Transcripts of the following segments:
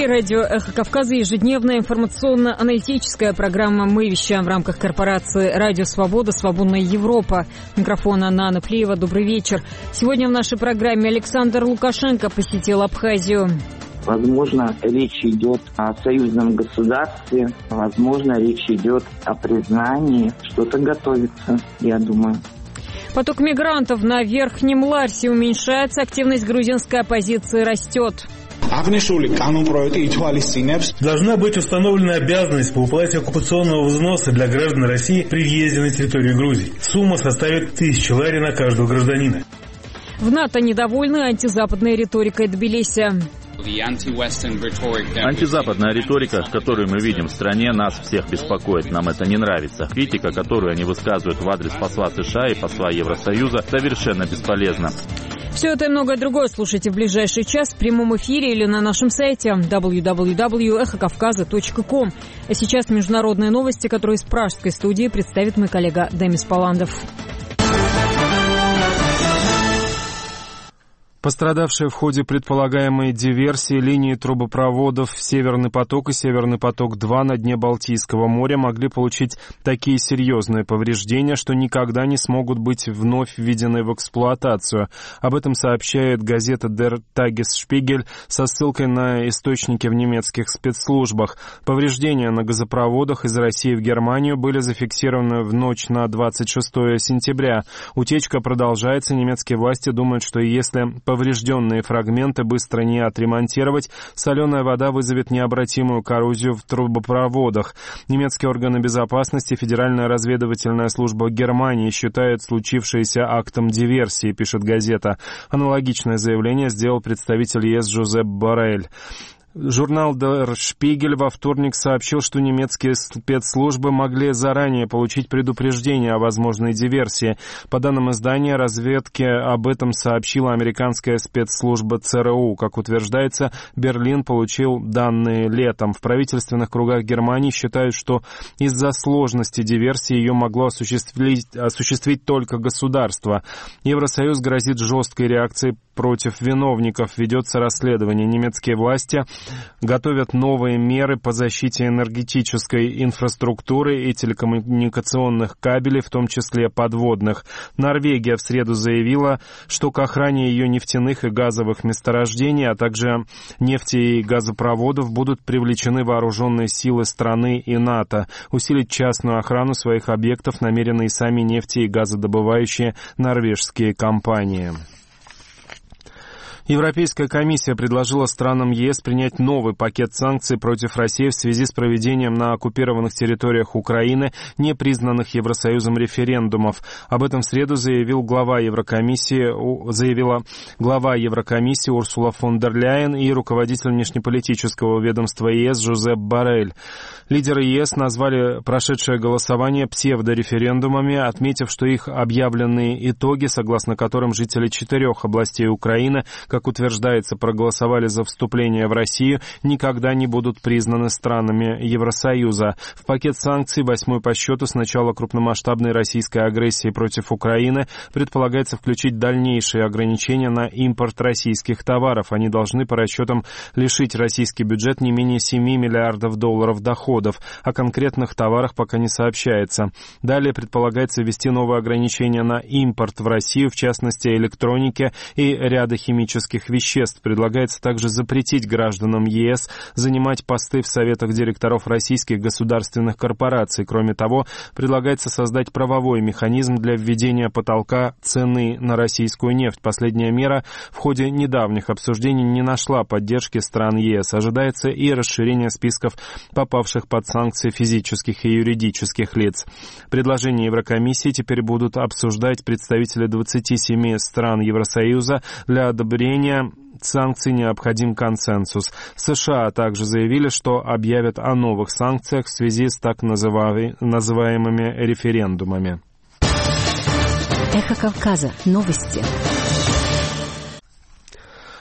эфире радио «Эхо Кавказа» ежедневная информационно-аналитическая программа. Мы вещаем в рамках корпорации «Радио Свобода. Свободная Европа». Микрофон Анна Наплиева. Добрый вечер. Сегодня в нашей программе Александр Лукашенко посетил Абхазию. Возможно, речь идет о союзном государстве. Возможно, речь идет о признании. Что-то готовится, я думаю. Поток мигрантов на Верхнем Ларсе уменьшается, активность грузинской оппозиции растет. Должна быть установлена обязанность по уплате оккупационного взноса для граждан России при въезде на территорию Грузии. Сумма составит 1000 лари на каждого гражданина. В НАТО недовольны антизападной риторикой Тбилиси. Антизападная риторика, которую мы видим в стране, нас всех беспокоит. Нам это не нравится. Критика, которую они высказывают в адрес посла США и посла Евросоюза, совершенно бесполезна. Все это и многое другое слушайте в ближайший час в прямом эфире или на нашем сайте www.эхокавказа.ком. А сейчас международные новости, которые из пражской студии представит мой коллега Демис Паландов. Пострадавшие в ходе предполагаемой диверсии линии трубопроводов «Северный поток» и «Северный поток-2» на дне Балтийского моря могли получить такие серьезные повреждения, что никогда не смогут быть вновь введены в эксплуатацию. Об этом сообщает газета Der Tagesspiegel со ссылкой на источники в немецких спецслужбах. Повреждения на газопроводах из России в Германию были зафиксированы в ночь на 26 сентября. Утечка продолжается. Немецкие власти думают, что если поврежденные фрагменты быстро не отремонтировать, соленая вода вызовет необратимую коррозию в трубопроводах. Немецкие органы безопасности и Федеральная разведывательная служба Германии считают случившееся актом диверсии, пишет газета. Аналогичное заявление сделал представитель ЕС Жозеп Боррель. Журнал Der Spiegel во вторник сообщил, что немецкие спецслужбы могли заранее получить предупреждение о возможной диверсии. По данным издания, разведке об этом сообщила американская спецслужба ЦРУ. Как утверждается, Берлин получил данные летом. В правительственных кругах Германии считают, что из-за сложности диверсии ее могло осуществить только государство. Евросоюз грозит жесткой реакцией против виновников. Ведется расследование. Немецкие власти готовят новые меры по защите энергетической инфраструктуры и телекоммуникационных кабелей, в том числе подводных. Норвегия в среду заявила, что к охране ее нефтяных и газовых месторождений, а также нефти и газопроводов будут привлечены вооруженные силы страны и НАТО. Усилить частную охрану своих объектов намерены и сами нефти- и газодобывающие норвежские компании. Европейская комиссия предложила странам ЕС принять новый пакет санкций против России в связи с проведением на оккупированных территориях Украины непризнанных Евросоюзом референдумов. Об этом в среду заявила глава Еврокомиссии Урсула фон дер Ляйен и руководитель внешнеполитического ведомства ЕС Жозеп Боррель. Лидеры ЕС назвали прошедшее голосование псевдореферендумами, отметив, что их объявленные итоги, согласно которым жители 4 областей Украины, как утверждается, проголосовали за вступление в Россию, никогда не будут признаны странами Евросоюза. В пакет санкций, 8-й по счету с начала крупномасштабной российской агрессии против Украины, предполагается включить дальнейшие ограничения на импорт российских товаров. Они должны, по расчетам, лишить российский бюджет не менее 7 миллиардов долларов доходов. О конкретных товарах пока не сообщается. Далее предполагается ввести новые ограничения на импорт в Россию, в частности электроники и ряда химических веществ. Предлагается также запретить гражданам ЕС занимать посты в советах директоров российских государственных корпораций. Кроме того, предлагается создать правовой механизм для введения потолка цены на российскую нефть. Последняя мера в ходе недавних обсуждений не нашла поддержки стран ЕС. Ожидается и расширение списков попавших под санкции физических и юридических лиц. Предложения Еврокомиссии теперь будут обсуждать представители 27 стран Евросоюза. Для одобрения санкций необходим консенсус. США также заявили, что объявят о новых санкциях в связи с так называемыми референдумами. Эхо Кавказа. Новости.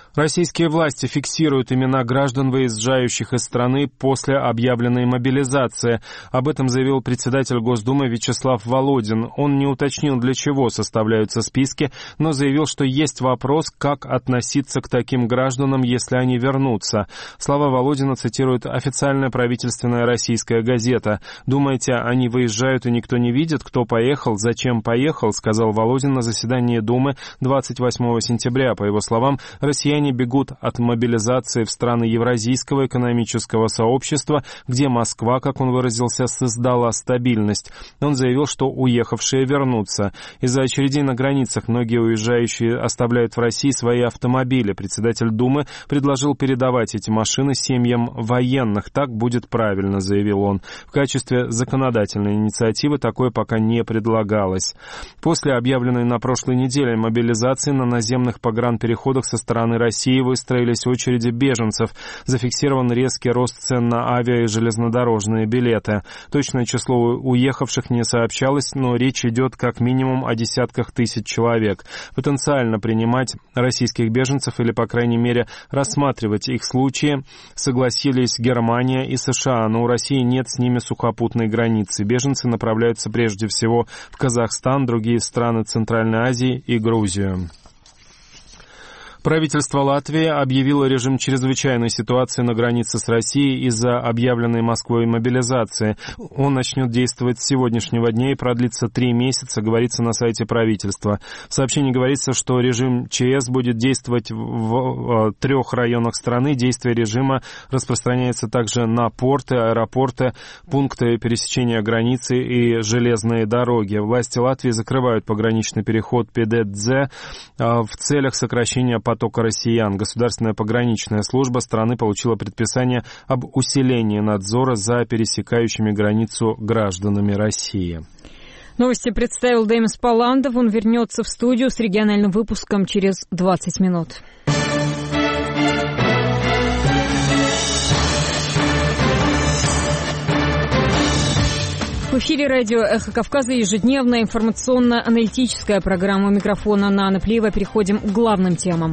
Российские власти фиксируют имена граждан, выезжающих из страны после объявленной мобилизации. Об этом заявил председатель Госдумы Вячеслав Володин. Он не уточнил, для чего составляются списки, но заявил, что есть вопрос, как относиться к таким гражданам, если они вернутся. Слова Володина цитирует официальная правительственная российская газета. «Думаете, они выезжают и никто не видит, кто поехал, зачем поехал», сказал Володин на заседании Думы 28 сентября. По его словам, россияне бегут от мобилизации в страны Евразийского экономического сообщества, где Москва, как он выразился, создала стабильность. Он заявил, что уехавшие вернутся. Из-за очередей на границах многие уезжающие оставляют в России свои автомобили. Председатель Думы предложил передавать эти машины семьям военных. Так будет правильно, заявил он. В качестве законодательной инициативы такое пока не предлагалось. После объявленной на прошлой неделе мобилизации на наземных погранпереходах со стороны России выстроились очереди беженцев. Зафиксирован резкий рост цен на авиа- и железнодорожные билеты. Точное число уехавших не сообщалось, но речь идет как минимум о десятках тысяч человек. Потенциально принимать российских беженцев или, по крайней мере, рассматривать их случаи согласились Германия и США, но у России нет с ними сухопутной границы. Беженцы направляются прежде всего в Казахстан, другие страны Центральной Азии и Грузию. Правительство Латвии объявило режим чрезвычайной ситуации на границе с Россией из-за объявленной Москвой мобилизации. Он начнет действовать с сегодняшнего дня и продлится 3 месяца, говорится на сайте правительства. В сообщении говорится, что режим ЧС будет действовать в 3 районах страны. Действие режима распространяется также на порты, аэропорты, пункты пересечения границы и железные дороги. Власти Латвии закрывают пограничный переход Педедзе в целях сокращения потока россиян. Государственная пограничная служба страны получила предписание об усилении надзора за пересекающими границу гражданами России. Новости представил Демис Паландов. Он вернется в студию с региональным выпуском через 20 минут. В эфире радио «Эхо Кавказа» ежедневная информационно-аналитическая программа. У микрофона Нана Плиева. Переходим к главным темам.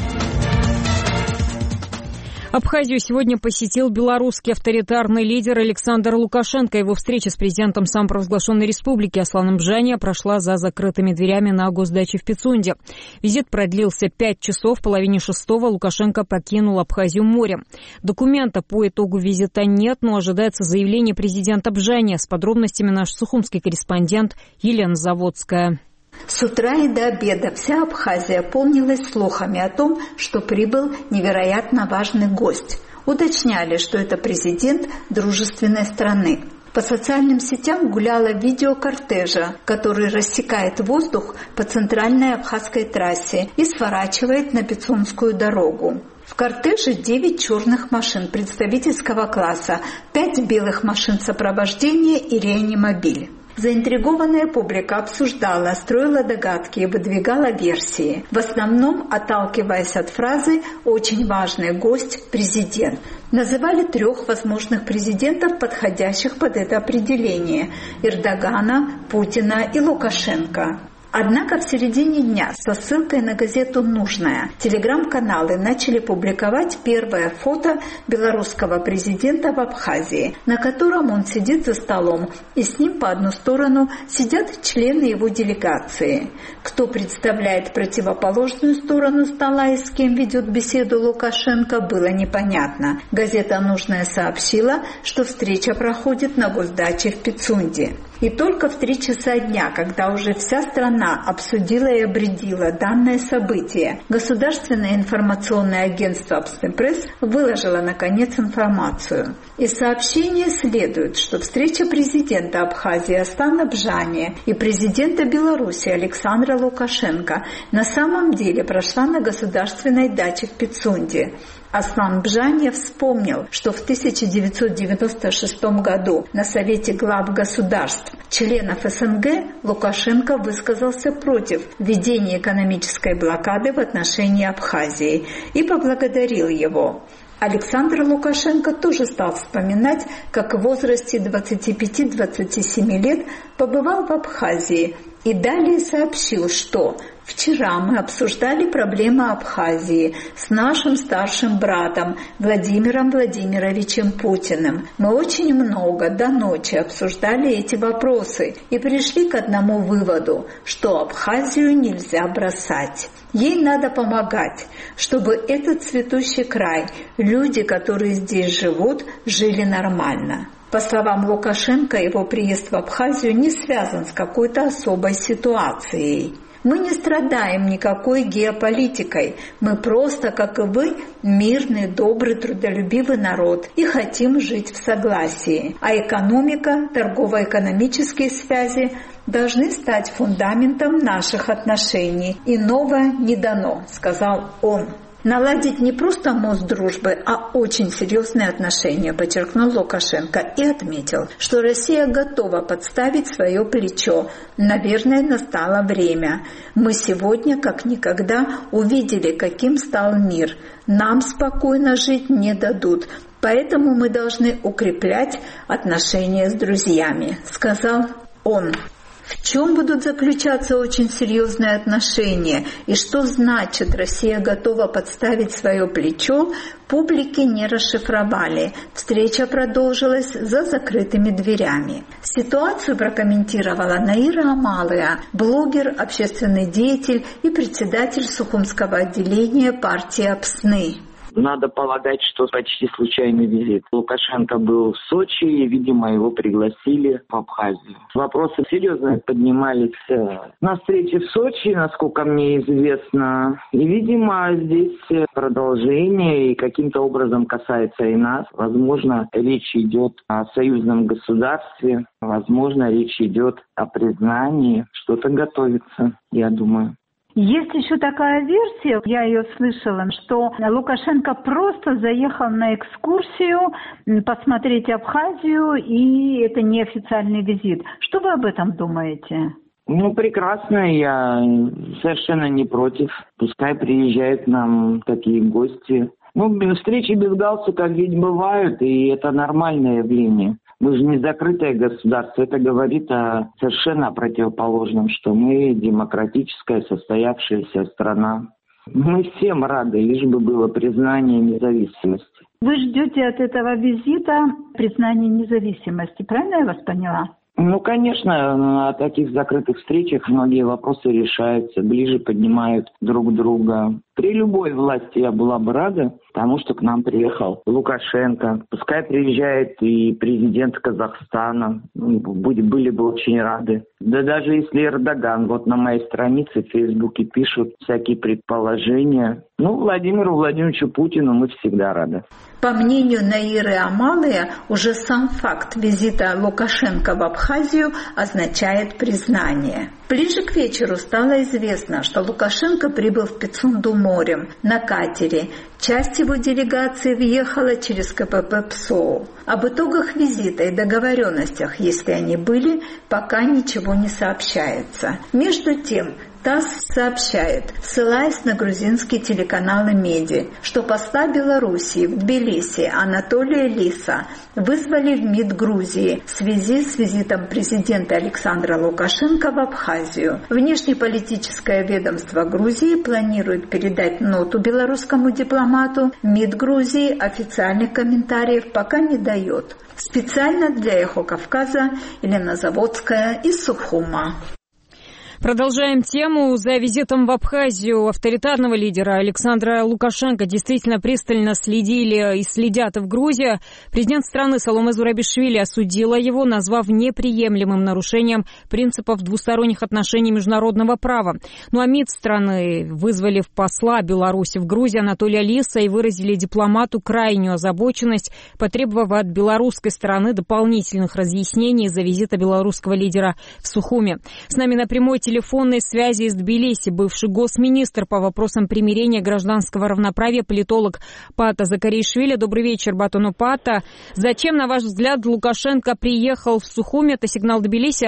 Абхазию сегодня посетил белорусский авторитарный лидер Александр Лукашенко. Его встреча с президентом самопровозглашенной республики Асланом Бжаниа прошла за закрытыми дверями на госдаче в Пицунде. Визит продлился 5 часов. В половине 6-го Лукашенко покинул Абхазию морем. Документа по итогу визита нет, но ожидается заявление президента Бжаниа. С подробностями наш сухумский корреспондент Елена Заводская. С утра и до обеда вся Абхазия полнилась слухами о том, что прибыл невероятно важный гость. Уточняли, что это президент дружественной страны. По социальным сетям гуляло видео кортежа, который рассекает воздух по центральной абхазской трассе и сворачивает на Пицунскую дорогу. В кортеже 9 черных машин представительского класса, 5 белых машин сопровождения и реанимобиль. Заинтригованная публика обсуждала, строила догадки и выдвигала версии, в основном отталкиваясь от фразы «очень важный гость – президент». Называли 3 возможных президентов, подходящих под это определение – Эрдогана, Путина и Лукашенко. Однако в середине дня со ссылкой на газету «Нужная» телеграм-каналы начали публиковать первое фото белорусского президента в Абхазии, на котором он сидит за столом, и с ним по одну сторону сидят члены его делегации. Кто представляет противоположную сторону стола и с кем ведет беседу Лукашенко, было непонятно. Газета «Нужная» сообщила, что встреча проходит на госдаче в Пицунде. И только в 3 часа дня, когда уже вся страна обсудила и обредила данное событие, государственное информационное агентство «Абстепресс» выложило, наконец, информацию. Из сообщения следует, что встреча президента Абхазии Аслана Бжаниа и президента Беларуси Александра Лукашенко на самом деле прошла на государственной даче в Пицунде. Аслан Бжаниа вспомнил, что в 1996 году на Совете глав государств членов СНГ Лукашенко высказался против введения экономической блокады в отношении Абхазии и поблагодарил его. Александр Лукашенко тоже стал вспоминать, как в возрасте 25-27 лет побывал в Абхазии и далее сообщил, что Вчера мы обсуждали проблемы Абхазии с нашим старшим братом Владимиром Владимировичем Путиным. Мы очень много до ночи обсуждали эти вопросы и пришли к одному выводу, что Абхазию нельзя бросать. Ей надо помогать, чтобы этот цветущий край, люди, которые здесь живут, жили нормально. По словам Лукашенко, его приезд в Абхазию не связан с какой-то особой ситуацией. Мы не страдаем никакой геополитикой. Мы просто, как и вы, мирный, добрый, трудолюбивый народ и хотим жить в согласии. А экономика, торгово-экономические связи должны стать фундаментом наших отношений. Иного не дано, сказал он. Наладить не просто мост дружбы, а очень серьезные отношения, подчеркнул Лукашенко и отметил, что Россия готова подставить свое плечо. Наверное, настало время. Мы сегодня, как никогда, увидели, каким стал мир. Нам спокойно жить не дадут. Поэтому мы должны укреплять отношения с друзьями, сказал он. В чем будут заключаться очень серьезные отношения и что значит Россия готова подставить свое плечо, публике не расшифровали. Встреча продолжилась за закрытыми дверями. Ситуацию прокомментировала Наира Амалыя, блогер, общественный деятель и председатель Сухумского отделения партии АПСНы. Надо полагать, что почти случайный визит. Лукашенко был в Сочи, и, видимо, его пригласили в Абхазию. Вопросы серьезно поднимались на встрече в Сочи, насколько мне известно. И, видимо, здесь продолжение и каким-то образом касается и нас. Возможно, речь идет о союзном государстве. Возможно, речь идет о признании. Что-то готовится, я думаю. Есть еще такая версия, я ее слышала, что Лукашенко просто заехал на экскурсию посмотреть Абхазию, и это неофициальный визит. Что вы об этом думаете? Прекрасно, я совершенно не против. Пускай приезжают к нам такие гости. Встречи без галстука ведь бывают, и это нормальное явление. Мы же не закрытое государство. Это говорит совершенно о противоположном, что мы демократическая, состоявшаяся страна. Мы всем рады, лишь бы было признание независимости. Вы ждете от этого визита признания независимости, правильно я вас поняла? Конечно, на таких закрытых встречах многие вопросы решаются, ближе поднимают друг друга. При любой власти я была бы рада тому, что к нам приехал Лукашенко. Пускай приезжает и президент Казахстана. Были бы очень рады. Да даже если Эрдоган. Вот на моей странице в Фейсбуке пишут всякие предположения. Владимиру Владимировичу Путину мы всегда рады. По мнению Наиры Амалыя, уже сам факт визита Лукашенко в Абхазию означает признание. Ближе к вечеру стало известно, что Лукашенко прибыл в Пицунду морем на катере. Часть его делегации въехала через КПП ПСОУ. Об итогах визита и договоренностях, если они были, пока ничего не сообщается. Между тем, ТАСС сообщает, ссылаясь на грузинский телеканал «Меди», что посла Белоруссии в Тбилиси Анатолия Лиса вызвали в МИД Грузии в связи с визитом президента Александра Лукашенко в Абхазию. Внешнеполитическое ведомство Грузии планирует передать ноту белорусскому дипломату. МИД Грузии официальных комментариев пока не дает. Специально для «Эхо Кавказа» Елена Заводская из Сухума. Продолжаем тему. За визитом в Абхазию авторитарного лидера Александра Лукашенко действительно пристально следили и следят и в Грузии. Президент страны Саломе Зурабишвили осудила его, назвав неприемлемым нарушением принципов двусторонних отношений международного права. А МИД страны вызвали в посла Беларуси в Грузии Анатолия Лиса и выразили дипломату крайнюю озабоченность, потребовав от белорусской стороны дополнительных разъяснений из-за визита белорусского лидера в Сухуми. С нами на прямой телефонной связи из Тбилиси бывший госминистр по вопросам примирения гражданского равноправия, политолог Пата Закаришвили. Добрый вечер, Батону Пата. Зачем, на ваш взгляд, Лукашенко приехал в Сухуми? Это сигнал Тбилиси.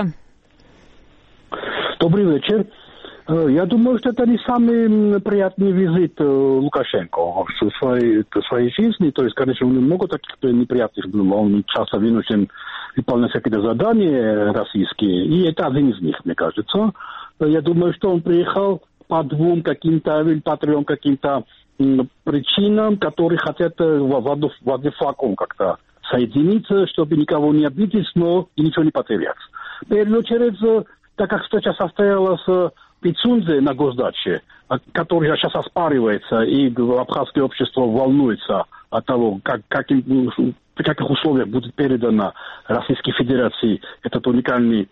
Добрый вечер. Я думаю, что это не самый приятный визит Лукашенко в своей жизни. То есть, конечно, у него много таких неприятных, он часто вынужден выполнять какие-то задания российские, и это один из них, мне кажется. Я думаю, что он приехал по двум каким-то или по трем каким-то причинам, которые хотят в один флакон как-то соединиться, чтобы никого не обидеть, но и ничего не потерять. В первую очередь, так как встреча состоялась в Пицунде на госдаче, который сейчас оспаривается, и абхазское общество волнуется от того, в каких условиях будет передано Российской Федерации этот уникальный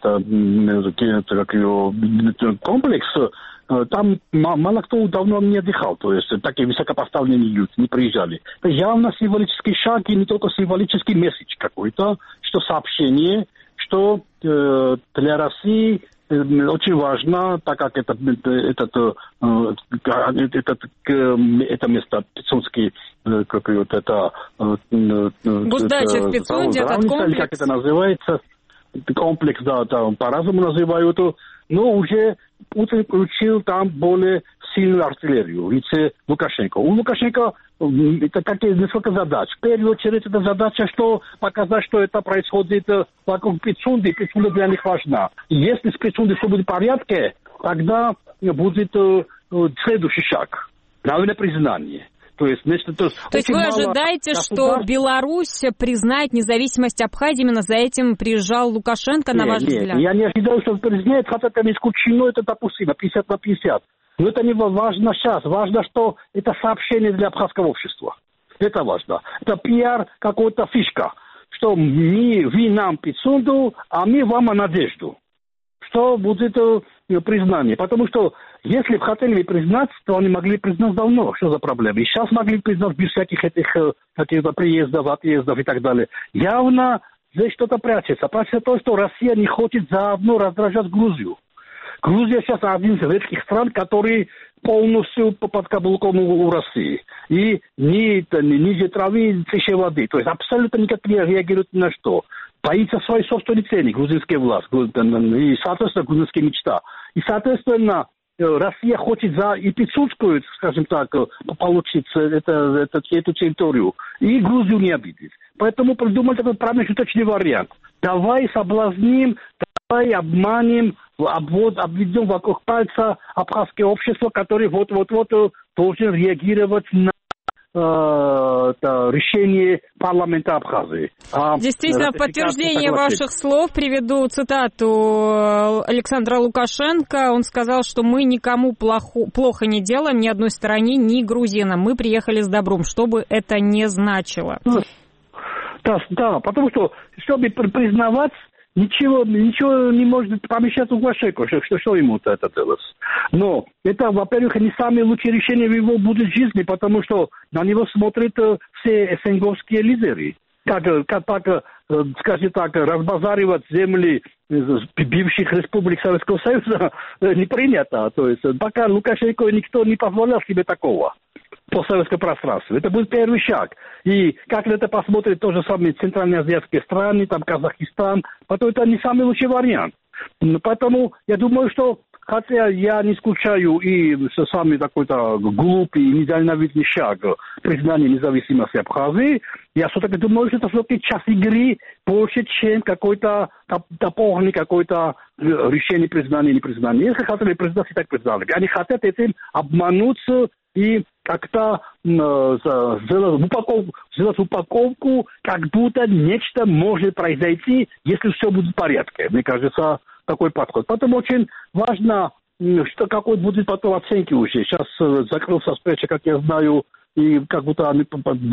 комплекс, там мало кто давно не отдыхал, то есть такие высокопоставленные люди не приезжали. Это явно символический шаг и не только символический месседж какой-то, что сообщение, что для России очень важно, так как это место Пицунский, госдача в Пицунде, этот комплекс, как это называется, комплекс, да, там по-разному называют, но уже Путин включил там более сильную артиллерию в лице Лукашенко. У Лукашенко это какие несколько задач. В первую очередь, это задача, что показать, что это происходит вокруг Пицунды, и Пицунда для них важна. И если с Пицундой все будет в порядке, тогда будет следующий шаг. Главное признание. То есть вы ожидаете, что Беларусь признает независимость Абхазии, именно за этим приезжал Лукашенко, на ваш взгляд? Я не ожидаю, что он признает, хотя это не исключено, это допустимо, 50/50. Но это не важно сейчас. Важно, что это сообщение для абхазского общества. Это важно. Это пиар, какая-то фишка, что вы нам Пицунду, а мы вам надежду. Что будет признание. Потому что если бы хотели признать, то они могли признать давно. Что за проблема? И сейчас могли признать без всяких этих каких-то приездов, отъездов и так далее. Явно здесь что-то прячется. Прячется то, что Россия не хочет заодно раздражать Грузию. Грузия сейчас один из редких стран, который полностью под каблуком у России. И ниже травы, тише воды. То есть абсолютно никак не реагирует ни на что. Боится своей собственной цены, грузинская власть. И, соответственно, грузинская мечта. И, соответственно, Россия хочет и Пицунскую, скажем так, получить эту территорию. И Грузию не обидеть. Поэтому придумали такой промежуточный вариант. Давай соблазним, давай обманем, обведем вокруг пальца абхазское общество, которое вот-вот должен реагировать на решение парламента Абхазии. Действительно, в подтверждение ваших слов приведу цитату Александра Лукашенко. Он сказал, что мы никому плохо не делаем, ни одной стороне, ни грузинам. Мы приехали с добром, что бы это ни значило. Да, потому что, чтобы признавать, ничего не может помешать Лукашенко, что ему это делать. Но это, во-первых, не самое лучшее решение в его будущей жизни, потому что на него смотрят все СНГовские лидеры. Как скажем так, разбазаривать земли бывших республик Советского Союза не принято. То есть пока Лукашенко никто не позволял себе такого постсоветское пространство. Это будет первый шаг. И как это посмотрят то же самое центральноазиатские страны, там Казахстан, потом это не самый лучший вариант. Поэтому я думаю, что хотя я не исключаю и самый такой-то глупый и недальновидный шаг признания независимости Абхазии, я все-таки думаю, что это все-таки час игры больше, чем какой-то дополнительный какое-то решение признания, непризнания. Если хотели признать, и так признали. Они хотят этим обмануться и как-то сделать упаковку, как будто нечто может произойти, если все будет в порядке. Мне кажется, такой подход. Поэтому очень важно, что какой будет потом оценки уже. Сейчас закрылся встреча, как я знаю, и как будто они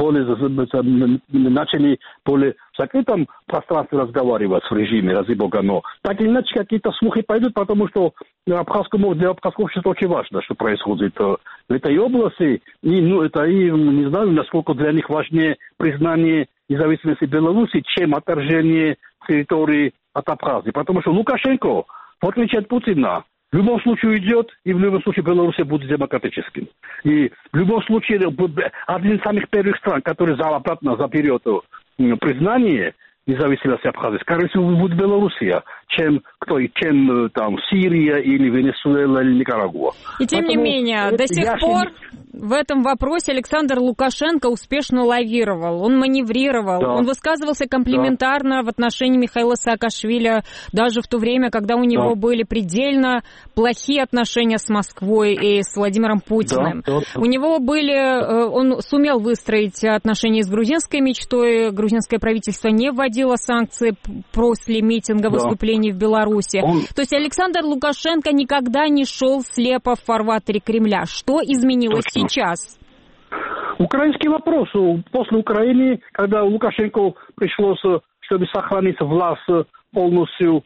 начали более в закрытом пространстве разговаривать в режиме, ради бога, но так или иначе какие-то слухи пойдут, потому что для абхазского общества очень важно, что происходит в этой области, и не знаю, насколько для них важнее признание независимости Беларуси, чем отторжение территории от Абхазии, потому что Лукашенко, в отличие от Путина, в любом случае идет, и в любом случае Беларусь будет демократическим. И в любом случае один из самых первых стран, который обратно заберет признание независимости Абхазии, скорее всего, будет Белоруссия, чем там Сирия или Венесуэла или Никарагуа. И тем не менее, до сих пор в этом вопросе Александр Лукашенко успешно лавировал, он маневрировал, он высказывался комплиментарно в отношении Михаила Саакашвили, даже в то время, когда у него были предельно плохие отношения с Москвой и с Владимиром Путиным. У него он сумел выстроить отношения с грузинской мечтой, грузинское правительство не вводило санкции после митинга, выступлений в Беларуси. То есть Александр Лукашенко никогда не шел слепо в фарватере Кремля. Что изменилось сейчас? Украинский вопрос. После Украины, когда Лукашенко пришлось, чтобы сохранить власть, полностью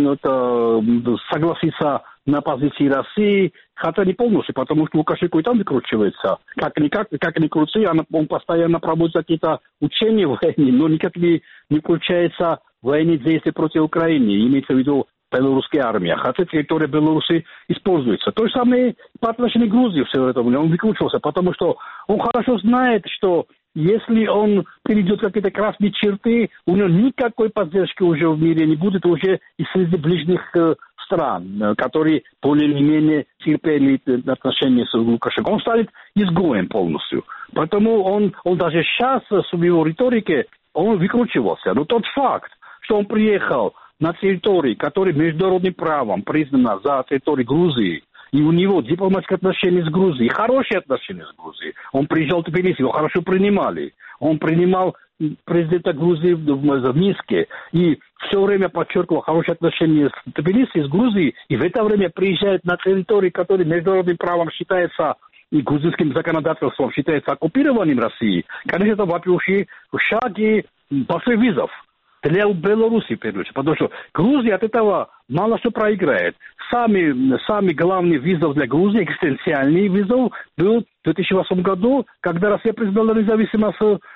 согласиться на позиции России, хотя не полностью, потому что Лукашенко и там выкручивается. Как ни крути, он постоянно проводит какие-то учения в войне, но никак не включается в военные действия против Украины, имеется в виду белорусская армия. Хотя территория Беларуси используется. То же самое по отношению к Грузии все это. Он выкручивался, потому что он хорошо знает, что если он перейдет какие-то красные черты, у него никакой поддержки уже в мире не будет, уже и среди ближних стран, которые более-менее терпели отношения с Лукашенко. Он станет изгоем полностью. Поэтому он даже сейчас в его риторике он выкручивался. Но тот факт, что он приехал на территории, которая международным правом признана за территорией Грузии, и у него дипломатические отношения с Грузией, хорошие отношения с Грузией. Он приезжал в Тбилиси, его хорошо принимали. Он принимал президента Грузии в Минске. И все время подчеркивал хорошие отношения с Тбилиси, с Грузией. И в это время приезжает на территории, которая международным правом считается и грузинским законодательством считается оккупированием России. Конечно, это вообще шаги больших вызов для Беларуси, потому что Грузия от этого мало что проиграет. Самый главный вызов для Грузии, экзистенциальный вызов, был в 2008 году, когда Россия признала независимость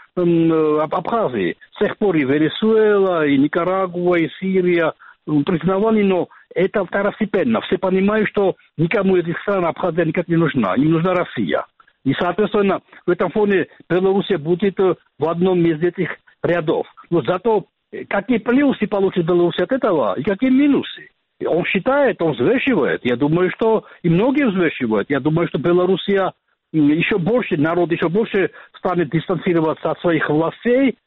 Абхазии. С тех пор и Венесуэла, и Никарагуа, и Сирия признавали, но это второстепенно. Все понимают, что никому из этих стран Абхазия никак не нужна. Им нужна Россия. И, соответственно, в этом фоне Белоруссия будет в одном из этих рядов. Но зато какие плюсы получит Беларусь от этого и какие минусы? Он считает, он взвешивает. Я думаю, что и многие взвешивают. Я думаю, что Белоруссия еще больше, народ еще больше станет дистанцироваться от своих властей.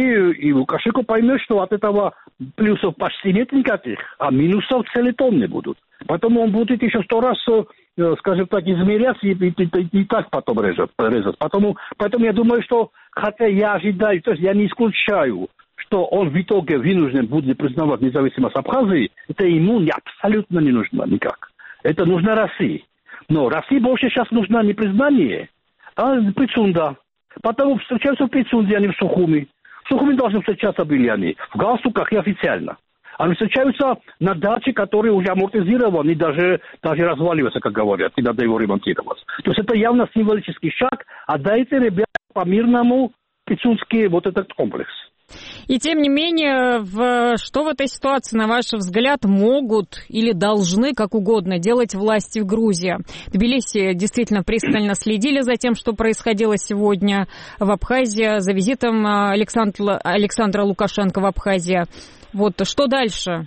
И Лукашенко поймет, что от этого плюсов почти нет никаких, а минусов целиком не будут. Поэтому он будет еще 100 раз, скажем так, измеряться и так потом резать. Поэтому я думаю, что, хотя я ожидаю, то есть я не исключаю, что он в итоге вынужден будет признавать независимость Абхазии, это ему абсолютно не нужно никак. Это нужно России. Но России больше сейчас нужно не признание, а Пицунда. Потому встречаются в Пицунде, а не в Сухуми. В Сухуми должны встречаться были они, в галстуках и официально. Они встречаются на даче, который уже амортизирован и даже разваливается, как говорят, и надо его ремонтировать. То есть это явно символический шаг, а дайте, ребята, по-мирному Пицунский вот этот комплекс. И тем не менее, что в этой ситуации, на ваш взгляд, могут или должны, как угодно, делать власти в Грузии? Тбилиси действительно пристально следили за тем, что происходило сегодня в Абхазии, за визитом Александра Лукашенко в Абхазию. Вот что дальше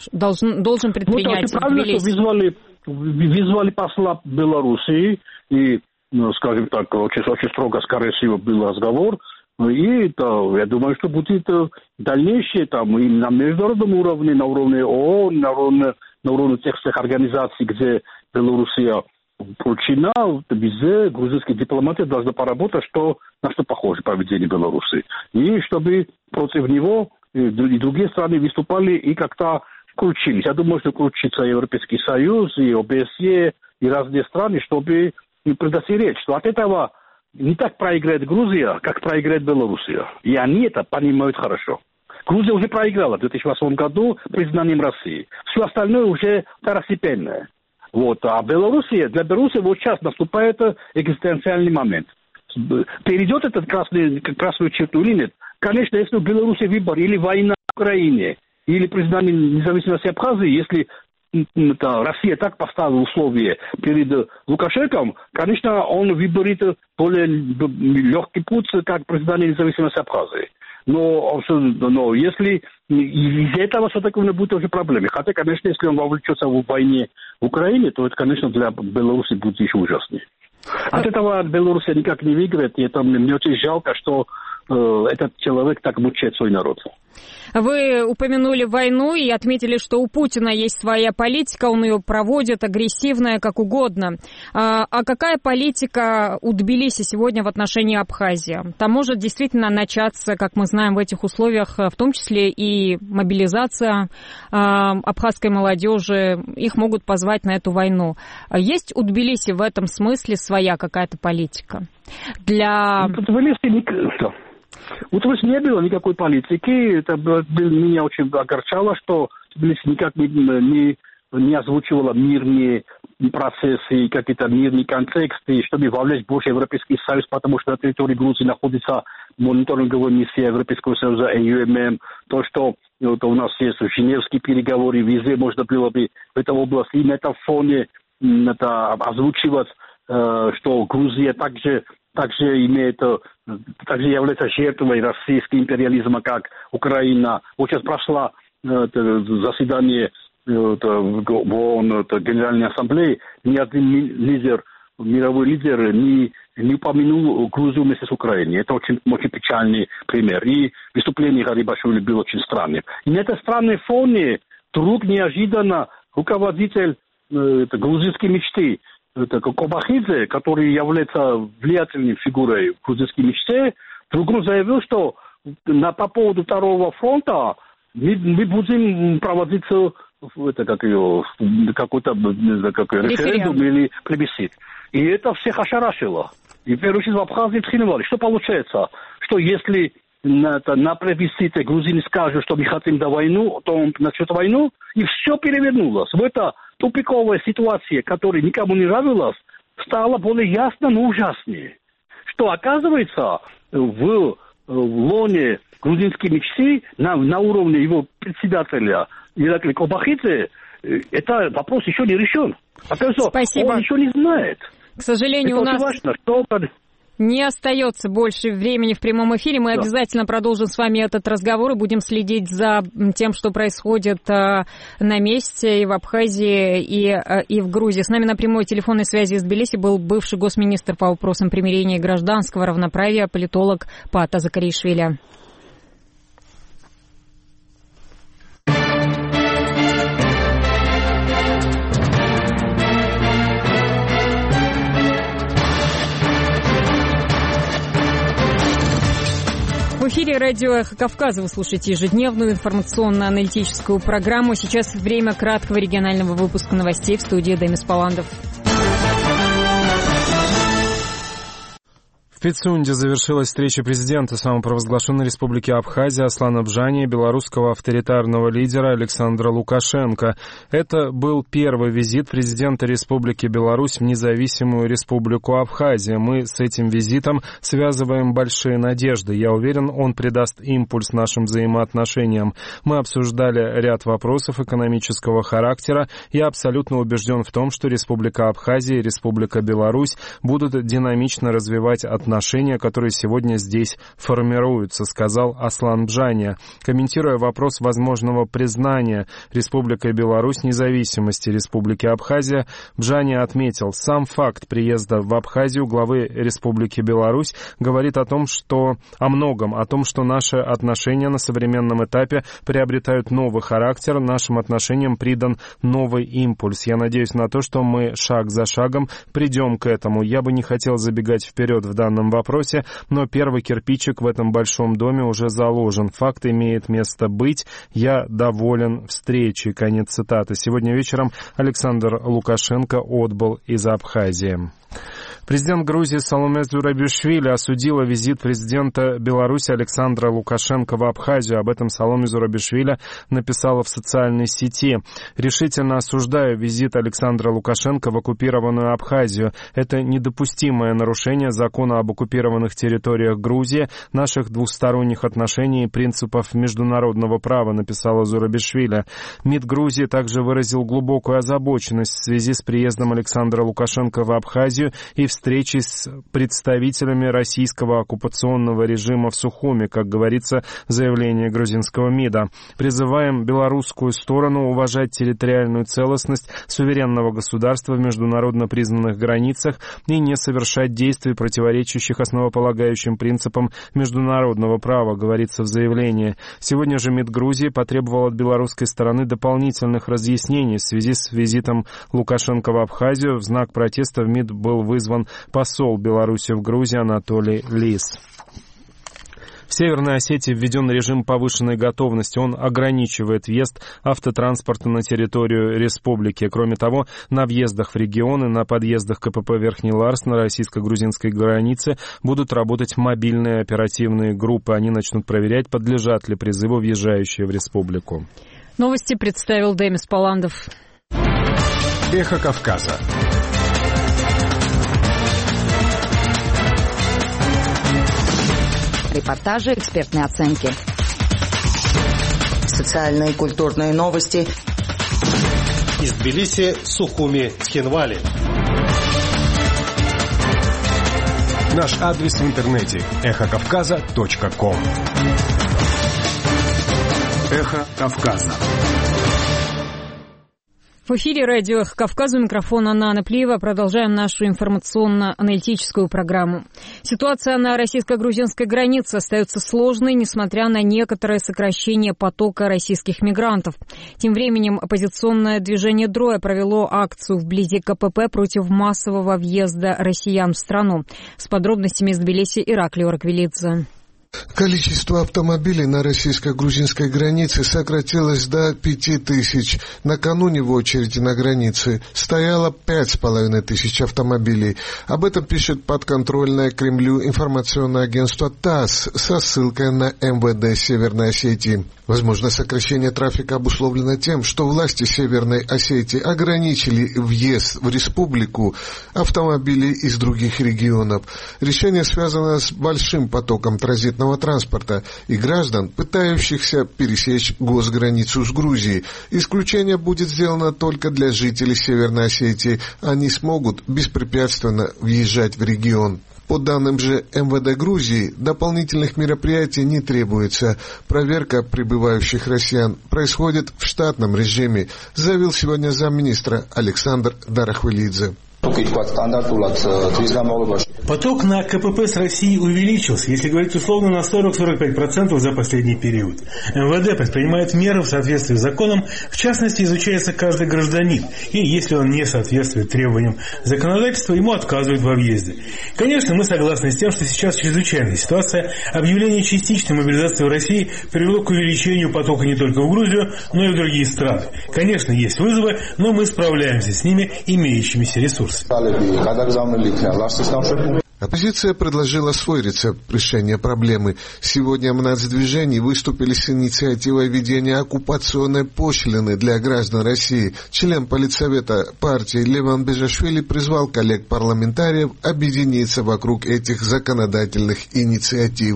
должен предпринять Тбилиси? Вызвали посла Белоруссии, и, скажем так, очень строго, скорее всего, был разговор. И я думаю, что будет дальнейшее там и на международном уровне, на уровне ООН, на уровне тех всех организаций, где Белоруссия включена, везде грузинские дипломаты должны поработать, на что похоже поведение Беларуси. И чтобы против него и другие страны выступали и как-то включились. Я думаю, что включится Европейский Союз, и ОБСЕ, и разные страны, чтобы предостеречь, что от этого не так проиграет Грузия, как проиграет Белоруссия. И они это понимают хорошо. Грузия уже проиграла в 2008 году признанием России. Все остальное уже второстепенное. А для Беларуси вот сейчас наступает экзистенциальный момент. Перейдет этот красную черту или нет? Конечно, если в Беларуси выбор или война в Украине, или признание независимости Абхазии, если Россия так поставила условия перед Лукашенко, конечно, он выберет более легкий путь, как признание независимости Абхазии. Но если из-за этого все-таки у него будет уже проблемы. Хотя, конечно, если он вовлечется в войне в Украине, то это, конечно, для Беларуси будет еще ужаснее. От этого Белоруссия никак не выиграет, и это мне очень жалко, что этот человек так мучает свой народ. Вы упомянули войну и отметили, что у Путина есть своя политика, он ее проводит, агрессивная, как угодно. А какая политика у Тбилиси сегодня в отношении Абхазии? Там может действительно начаться, как мы знаем, в этих условиях, в том числе и мобилизация абхазской молодежи. Их могут позвать на эту войну. Есть у Тбилиси в этом смысле своя какая-то политика? У Тбилиси не было никакой политики. Это меня очень огорчало, что Тбилиси никак не озвучивала мирные процессы, какие-то мирные контексты, чтобы вовлечь больше Европейский Союз, потому что на территории Грузии находится мониторинговая миссия Европейского Союза EUMM. То, что у нас есть женевские переговоры, везде можно было бы в этой области и на этом фоне озвучивать, что Грузия также является жертвой российского империализма, как Украина. Вот сейчас прошло заседание в ООН, Генеральной Ассамблеи, ни один мировой лидер не упомянул Грузию вместе с Украиной. Это очень, очень печальный пример. И выступление Гарибашвили было очень странным. И на этом странном фоне вдруг неожиданно руководитель грузинской мечты, Кобахидзе, который является влиятельной фигурой в грузинской мечте, вдруг заявил, что по поводу Второго фронта мы будем проводить какой-то референдум или плебисцит. И это всех ошарашило. И в первую очередь в Абхазии тренировали. Что получается? Что если на плебисците грузины скажут, что мы хотим войну, то он начнет войну, и все перевернулось. В этой тупиковой ситуации, которая никому не нравилась, стало более ясно, но ужаснее. Что оказывается в лоне грузинской мечты на уровне его председателя Иракли Кобахидзе этот вопрос еще не решен. Оказывается, спасибо. Он еще не знает. К сожалению, это у нас важно, что... не остается больше времени в прямом эфире. Мы обязательно продолжим с вами этот разговор и будем следить за тем, что происходит на месте и в Абхазии, и в Грузии. С нами на прямой телефонной связи из Тбилиси был бывший госминистр по вопросам примирения и гражданского равноправия, политолог Паата Закаришвили. В эфире радио «Эхо Кавказа». Вы слушаете ежедневную информационно-аналитическую программу. Сейчас время краткого регионального выпуска новостей. В студии Демис Паландов. В Пицунде завершилась встреча президента самопровозглашенной республики Абхазия Аслана Бжани и белорусского авторитарного лидера Александра Лукашенко. Это был первый визит президента Республики Беларусь в независимую республику Абхазия. Мы с этим визитом связываем большие надежды. Я уверен, он придаст импульс нашим взаимоотношениям. Мы обсуждали ряд вопросов экономического характера. Я абсолютно убежден в том, что Республика Абхазия и Республика Беларусь будут динамично развивать отношения, которые сегодня здесь формируются, сказал Аслан Бжани. Комментируя вопрос возможного признания Республикой Беларусь независимости Республики Абхазия, Бжани отметил, сам факт приезда в Абхазию главы Республики Беларусь говорит о многом, о том, что наши отношения на современном этапе приобретают новый характер, нашим отношениям придан новый импульс. Я надеюсь на то, что мы шаг за шагом придем к этому. Я бы не хотел забегать вперед в данном вопросе, но первый кирпичик в этом большом доме уже заложен. Факт имеет место быть. Я доволен встречей. Конец цитаты. Сегодня вечером Александр Лукашенко отбыл из Абхазии. Президент Грузии Саломе Зурабишвили осудила визит президента Беларуси Александра Лукашенко в Абхазию. Об этом Саломе Зурабишвили написала в социальной сети. «Решительно осуждаю визит Александра Лукашенко в оккупированную Абхазию. Это недопустимое нарушение закона об оккупированных территориях Грузии, наших двусторонних отношений и принципов международного права», написала Зурабишвили. МИД Грузии также выразил глубокую озабоченность в связи с приездом Александра Лукашенко в Абхазию и в встречи с представителями российского оккупационного режима в Сухуми, как говорится в заявлении грузинского МИДа. Призываем белорусскую сторону уважать территориальную целостность суверенного государства в международно признанных границах и не совершать действий, противоречащих основополагающим принципам международного права, говорится в заявлении. Сегодня же МИД Грузии потребовал от белорусской стороны дополнительных разъяснений в связи с визитом Лукашенко в Абхазию. В знак протеста в МИД был вызван посол Беларуси в Грузии Анатолий Лис. В Северной Осетии введен режим повышенной готовности. Он ограничивает въезд автотранспорта на территорию республики. Кроме того, на въездах в регионы, на подъездах КПП Верхний Ларс на российско-грузинской границе будут работать мобильные оперативные группы. Они начнут проверять, подлежат ли призыву въезжающие в республику. Новости представил Демис Паландов. Эхо Кавказа. Репортажи, экспертные оценки. Социальные и культурные новости. Из Тбилиси, Сухуми, Цхинвали. Наш адрес в интернете эхокавказа.ком. Эхо Кавказа. В эфире радио «Эхо Кавказа», у микрофона Анна Плиева. Продолжаем нашу информационно-аналитическую программу. Ситуация на российско-грузинской границе остается сложной, несмотря на некоторое сокращение потока российских мигрантов. Тем временем оппозиционное движение «Дроя» провело акцию вблизи КПП против массового въезда россиян в страну. С подробностями из Тбилиси Ираклий Ораквилидзе. Количество автомобилей на российско-грузинской границе сократилось до 5000. Накануне в очереди на границе стояло 5500 автомобилей. Об этом пишет подконтрольное Кремлю информационное агентство ТАСС со ссылкой на МВД Северной Осетии. Возможно, сокращение трафика обусловлено тем, что власти Северной Осетии ограничили въезд в республику автомобилей из других регионов. Решение связано с большим потоком транзитного транспорта и граждан, пытающихся пересечь госграницу с Грузией. Исключение будет сделано только для жителей Северной Осетии. Они смогут беспрепятственно въезжать в регион. По данным же МВД Грузии, дополнительных мероприятий не требуется. Проверка прибывающих россиян происходит в штатном режиме, заявил сегодня замминистра Александр Дарахвилидзе. Поток на КПП с Россией увеличился, если говорить условно, на 40-45% за последний период. МВД предпринимает меры в соответствии с законом, в частности, изучается каждый гражданин, и если он не соответствует требованиям законодательства, ему отказывают во въезде. Конечно, мы согласны с тем, что сейчас чрезвычайная ситуация. Объявление частичной мобилизации в России привело к увеличению потока не только в Грузию, но и в другие страны. Конечно, есть вызовы, но мы справляемся с ними имеющимися ресурсами. Оппозиция предложила свой рецепт решения проблемы. Сегодня в нацдвижении выступили с инициативой введения оккупационной пошлины для граждан России. Член политсовета партии Леван Бежашвили призвал коллег-парламентариев объединиться вокруг этих законодательных инициатив.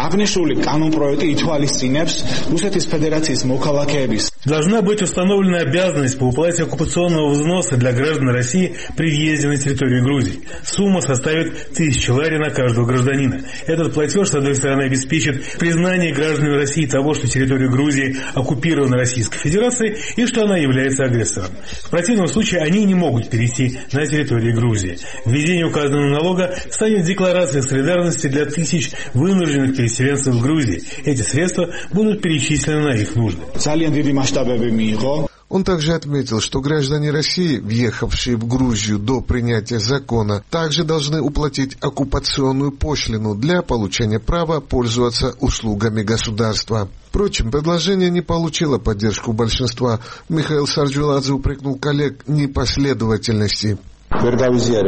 Должна быть установлена обязанность по уплате оккупационного взноса для граждан России при въезде на территорию Грузии. Сумма составит 1000 лари на каждого гражданина. Этот платеж, с одной стороны, обеспечит признание гражданами России того, что территория Грузии оккупирована Российской Федерацией и что она является агрессором. В противном случае они не могут перейти на территорию Грузии. Введение указанного налога станет декларацией солидарности для тысяч вынужденных переселенцев в Грузии. Эти средства будут перечислены на их нужды. Он также отметил, что граждане России, въехавшие в Грузию до принятия закона, также должны уплатить оккупационную пошлину для получения права пользоваться услугами государства. Впрочем, предложение не получило поддержку большинства. Михаил Сарджуладзе упрекнул коллег в непоследовательности. Это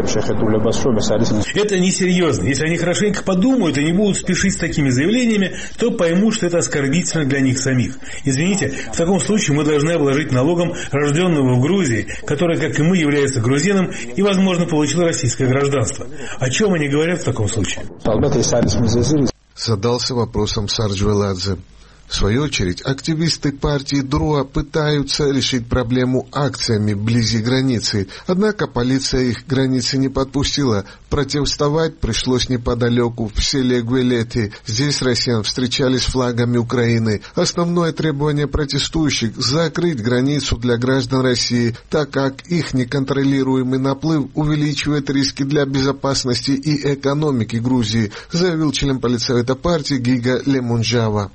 несерьезно. Если они хорошенько подумают и не будут спешить с такими заявлениями, то поймут, что это оскорбительно для них самих. Извините, в таком случае мы должны обложить налогом рожденного в Грузии, который, как и мы, является грузином и, возможно, получил российское гражданство. О чем они говорят в таком случае? Задался вопросом Сарджуладзе. В свою очередь, активисты партии ДРУА пытаются решить проблему акциями вблизи границы. Однако полиция их границы не подпустила. Протестовать пришлось неподалеку, в селе Гвелети. Здесь россиян встречали с флагами Украины. Основное требование протестующих – закрыть границу для граждан России, так как их неконтролируемый наплыв увеличивает риски для безопасности и экономики Грузии, заявил член политсовета партии Гига Лемунджава.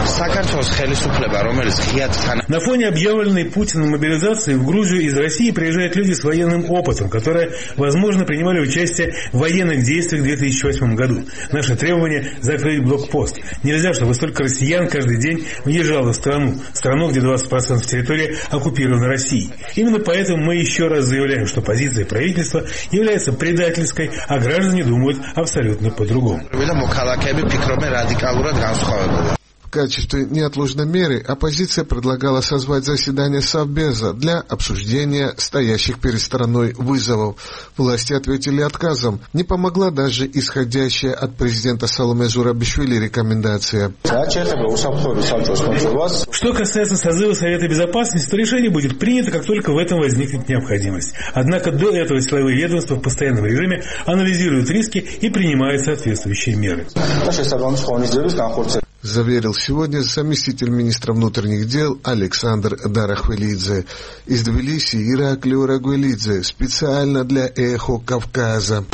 На фоне объявленной Путиным мобилизации в Грузию из России приезжают люди с военным опытом, которые, возможно, принимали участие в военных действиях в 2008 году. Наше требование – закрыть блокпост. Нельзя, чтобы столько россиян каждый день въезжало в страну, где 20% территории оккупированы Россией. Именно поэтому мы еще раз заявляем, что позиция правительства является предательской, а граждане думают абсолютно по-другому. В качестве неотложной меры оппозиция предлагала созвать заседание Совбеза для обсуждения стоящих перед страной вызовов. Власти ответили отказом. Не помогла даже исходящая от президента Саломе Зурабишвили рекомендация. Что касается созыва Совета Безопасности, то решение будет принято, как только в этом возникнет необходимость. Однако до этого силовые ведомства в постоянном режиме анализируют риски и принимают соответствующие меры. Заверил сегодня заместитель министра внутренних дел Александр Дарахвелидзе. Из Тбилиси Ираклий Рагвелидзе специально для «Эхо Кавказа».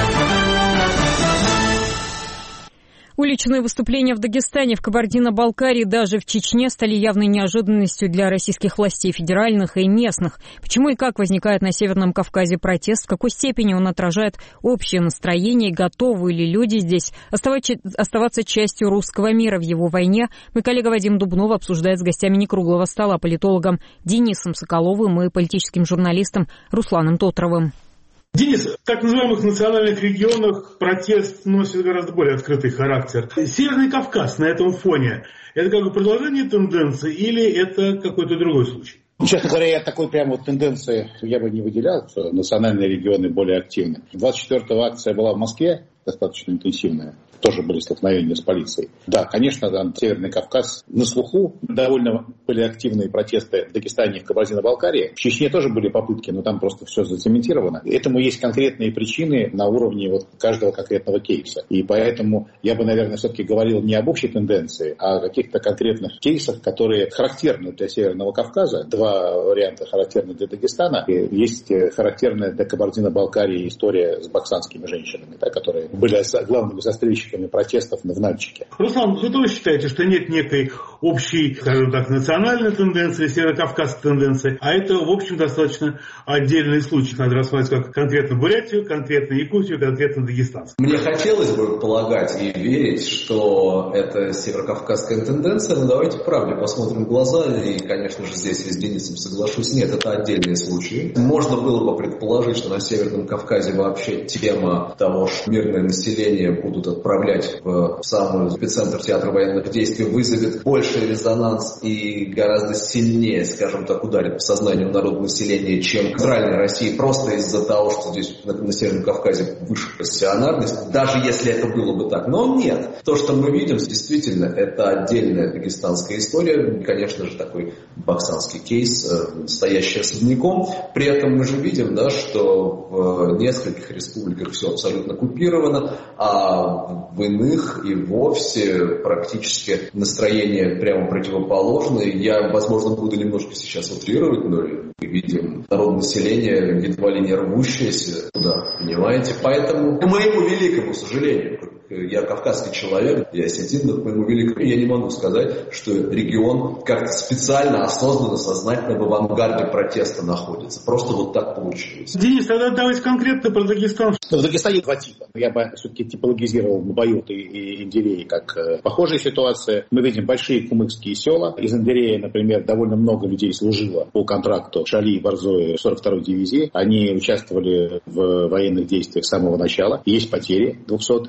Уличные выступления в Дагестане, в Кабардино-Балкарии, даже в Чечне стали явной неожиданностью для российских властей, федеральных и местных. Почему и как возникает на Северном Кавказе протест, в какой степени он отражает общее настроение, готовы ли люди здесь оставаться частью русского мира в его войне, мой коллега Вадим Дубнов обсуждает с гостями некруглого стола, политологом Денисом Соколовым и политическим журналистом Русланом Тотровым. Денис, в так называемых национальных регионах протест носит гораздо более открытый характер. Северный Кавказ на этом фоне – это как бы продолжение тенденции или это какой-то другой случай? Честно говоря, я такой прямо вот тенденции я бы не выделял, что национальные регионы более активны. 24-го акция была в Москве, достаточно интенсивная. Тоже были столкновения с полицией. Да, конечно, там Северный Кавказ на слуху. Довольно были активные протесты в Дагестане и в Кабардино-Балкарии. В Чечне тоже были попытки, но там просто все зацементировано. Этому есть конкретные причины на уровне вот каждого конкретного кейса. И поэтому я бы, наверное, все-таки говорил не об общей тенденции, а о каких-то конкретных кейсах, которые характерны для Северного Кавказа. Два варианта характерны для Дагестана. И есть характерная для Кабардино-Балкарии история с баксанскими женщинами, да, которые были главными застрельщиками протестов в Нальчике. Руслан, вы тоже считаете, что нет некой общей, скажем так, национальной тенденции, северокавказской тенденции, а это, в общем, достаточно отдельный случай. Надо рассматривать как конкретно Бурятию, конкретно Якутию, конкретно Дагестан. Мне хотелось бы полагать и верить, что это северокавказская тенденция, но давайте правде посмотрим в глаза, и, конечно же, здесь я с Денисом соглашусь, нет, это отдельные случаи. Можно было бы предположить, что на Северном Кавказе вообще тема того, что мирное население будут отправлять в самый эпицентр театра военных действий, вызовет больший резонанс и гораздо сильнее, скажем так, ударит по сознанию народного населения, чем в центральной России, просто из-за того, что здесь на Северном Кавказе выше пассионарность, даже если это было бы так. Но нет. То, что мы видим, действительно, это отдельная дагестанская история, конечно же, такой баксанский кейс, стоящий особняком. При этом мы же видим, да, что в нескольких республиках все абсолютно купировано, а в иных и вовсе практически настроение прямо противоположное. Я, возможно, буду немножко сейчас утрировать, но мы видим народное население едва ли не рвущееся туда, понимаете? Поэтому, к моему великому сожалению, я кавказский человек, я осетин, но к моему великому, я не могу сказать, что регион как-то специально, осознанно, сознательно в авангарде протеста находится. Просто вот так получилось. Денис, тогда давайте конкретно про Дагестан. В Дагестане два типа. Я бы все-таки типологизировал Бабают и Индерей как похожие ситуации. Мы видим большие кумыкские села. Из Индерея, например, довольно много людей служило по контракту Шали и Борзои 42-й дивизии. Они участвовали в военных действиях с самого начала. Есть потери 200-е, есть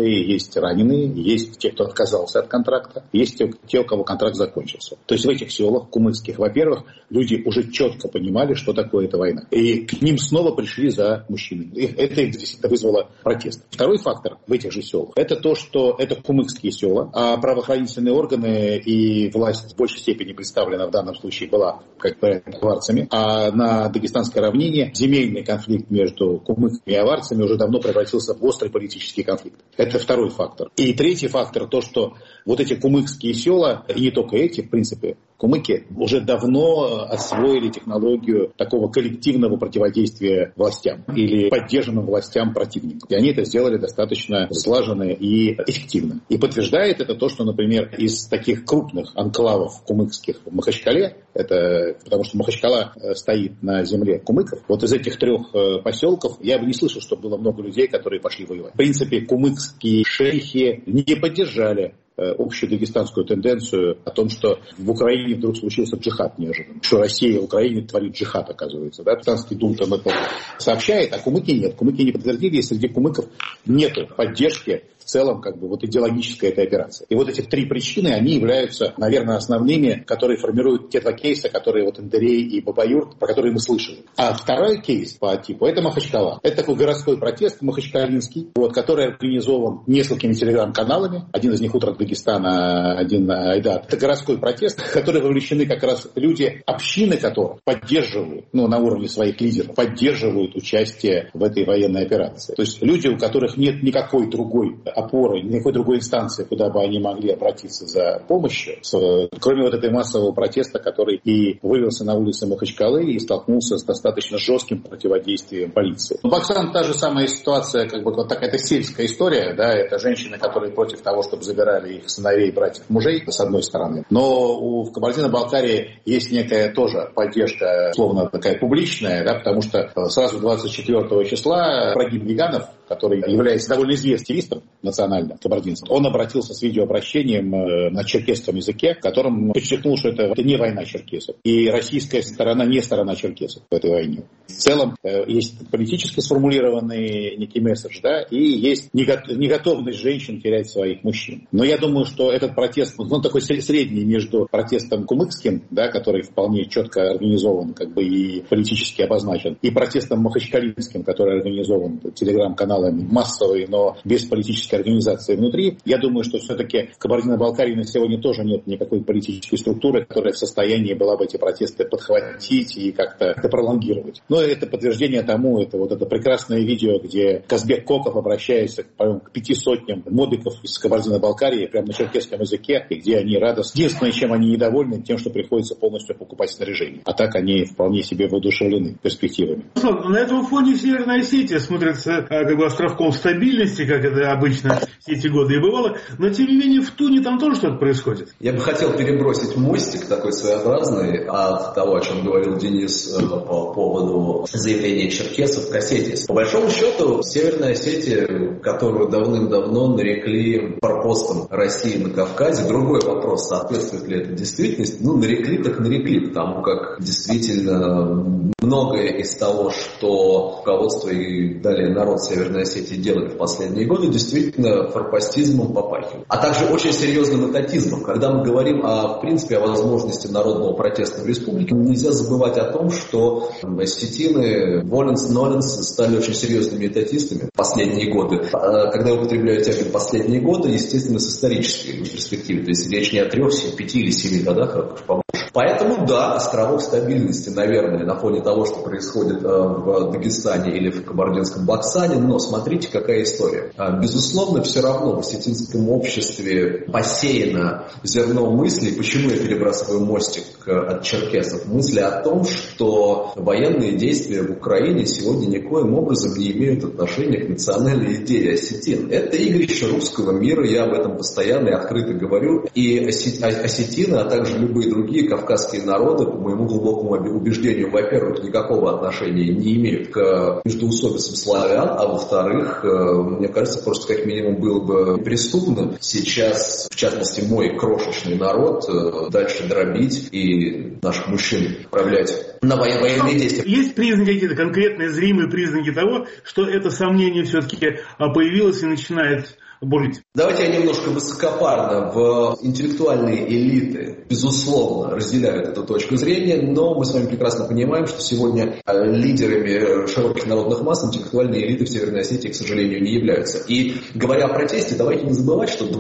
есть раненые, есть те, кто отказался от контракта, есть те, у кого контракт закончился. То есть в этих селах кумыкских, во-первых, люди уже четко понимали, что такое эта война. И к ним снова пришли за мужчинами. Это их действительно вызвало протест. Второй фактор в этих же селах – это то, что это кумыкские села, а правоохранительные органы и власть в большей степени представлена в данном случае была, как бы, аварцами. А на Дагестанской равнине земельный конфликт между кумыками и аварцами уже давно превратился в острый политический конфликт. Это второй фактор. И третий фактор – то, что вот эти кумыкские села, и не только эти, в принципе, кумыки уже давно освоили технологию такого коллективного противодействия властям или поддержанным властям противников. И они это сделали достаточно слаженно и эффективно. И подтверждает это то, что, например, из таких крупных анклавов кумыкских в Махачкале, это потому что Махачкала стоит на земле кумыков, вот из этих 3 поселков я бы не слышал, что было много людей, которые пошли воевать. В принципе, кумыкские шейхи не поддержали общую дагестанскую тенденцию о том, что в Украине вдруг случился джихад неожиданно. Что Россия в Украине творит джихад, оказывается. Да? Дагестанский Дум там это сообщает, а кумыки нет. Кумыки не подтвердили, и среди кумыков нет поддержки в целом как бы вот идеологической этой операции. И вот этих 3 причины, они являются, наверное, основными, которые формируют те 2 кейса, которые вот Эндрей и Бабаюр, про которые мы слышали. А второй кейс по типу, это Махачкала. Это такой городской протест махачкалинский, вот, который организован несколькими телеграм-каналами. Один из них «Утро Дагестана», один «Айдат». Это городской протест, в который вовлечены как раз люди, общины которых поддерживают, на уровне своих лидеров, поддерживают участие в этой военной операции. То есть люди, у которых нет никакой другой опоры, никакой другой инстанции, куда бы они могли обратиться за помощью, кроме вот этой массового протеста, который и вывелся на улицы Махачкалы и столкнулся с достаточно жестким противодействием полиции. Баксан та же самая ситуация, как бы вот такая, это сельская история, да, это женщины, которые против того, чтобы забирали их сыновей, братьев, мужей, с одной стороны. Но в Кабардино-Балкарии есть некая тоже поддержка, словно такая публичная, да, потому что сразу 24 числа Ибрагим Виганов, который является довольно известным активистом национально кабардинцем, он обратился с видеообращением на черкесском языке, в котором подчеркнул, что это не война черкесов. И российская сторона не сторона черкесов в этой войне. В целом есть политически сформулированный некий месседж, да, и есть неготовность женщин терять своих мужчин. Но я думаю, что этот протест, он такой средний между протестом кумыкским, да, который вполне четко организован, как бы и политически обозначен, и протестом махачкалинским, который организован телеграм-каналами массовый, но без политической организации внутри. Я думаю, что все-таки в Кабардино-Балкарии на сегодня тоже нет никакой политической структуры, которая в состоянии была бы эти протесты подхватить и как-то пролонгировать. Но это подтверждение тому, это вот это прекрасное видео, где Казбек Коков обращается к 500 модиков из Кабардино-Балкарии прямо на черкесском языке, и где они радостны. Единственное, чем они недовольны, тем, что приходится полностью покупать снаряжение. А так они вполне себе воодушевлены перспективами. На этом фоне Северная Осетия смотрится как бы островком стабильности, как это обычно все эти годы и бывало, но тем не менее в Туне там тоже что-то происходит. Я бы хотел перебросить мостик такой своеобразный от того, о чем говорил Денис по поводу заявления черкесов к Осетии. По большому счету, Северная Осетия, которую давным-давно нарекли форпостом России на Кавказе, другой вопрос, соответствует ли это действительности. Нарекли так нарекли, потому как действительно многое из того, что руководство и далее народ Северной Осетии делали в последние годы, действительно форпостизмом попахивает. А также очень серьезным этатизмом. Когда мы говорим в принципе о возможности народного протеста в республике, нельзя забывать о том, что осетины, воленс-ноленс стали очень серьезными этатистами в последние годы. Когда я употребляю термин «последние годы», естественно, с исторической перспективы. То есть речь не о 3, 5 или 7 годах, а побольше. Поэтому, да, островок стабильности, наверное, на фоне того, что происходит в Дагестане или в Кабардинском Баксане, но смотрите, какая история. Безусловно, все равно в осетинском обществе посеяно зерно мыслей. Почему я перебрасываю мостик от черкесов? Мысли о том, что военные действия в Украине сегодня никоим образом не имеют отношения к национальной идее осетин. Это игрище русского мира, я об этом постоянно и открыто говорю. И осетины, а также любые другие кавказские народы, по моему глубокому убеждению, во-первых, никакого отношения не имеют к междоусобицам славян, а во-вторых, мне кажется, просто как минимум было бы преступно сейчас, в частности, мой крошечный народ, дальше дробить и наших мужчин отправлять на военные действия. Есть признаки какие-то конкретные, зримые признаки того, что это сомнение все-таки появилось и начинает жить. Давайте я немножко высокопарно. В интеллектуальные элиты, безусловно, разделяют эту точку зрения, но мы с вами прекрасно понимаем, что сегодня лидерами широких народных масс интеллектуальные элиты в Северной Осетии, к сожалению, не являются. И говоря о протесте, давайте не забывать, что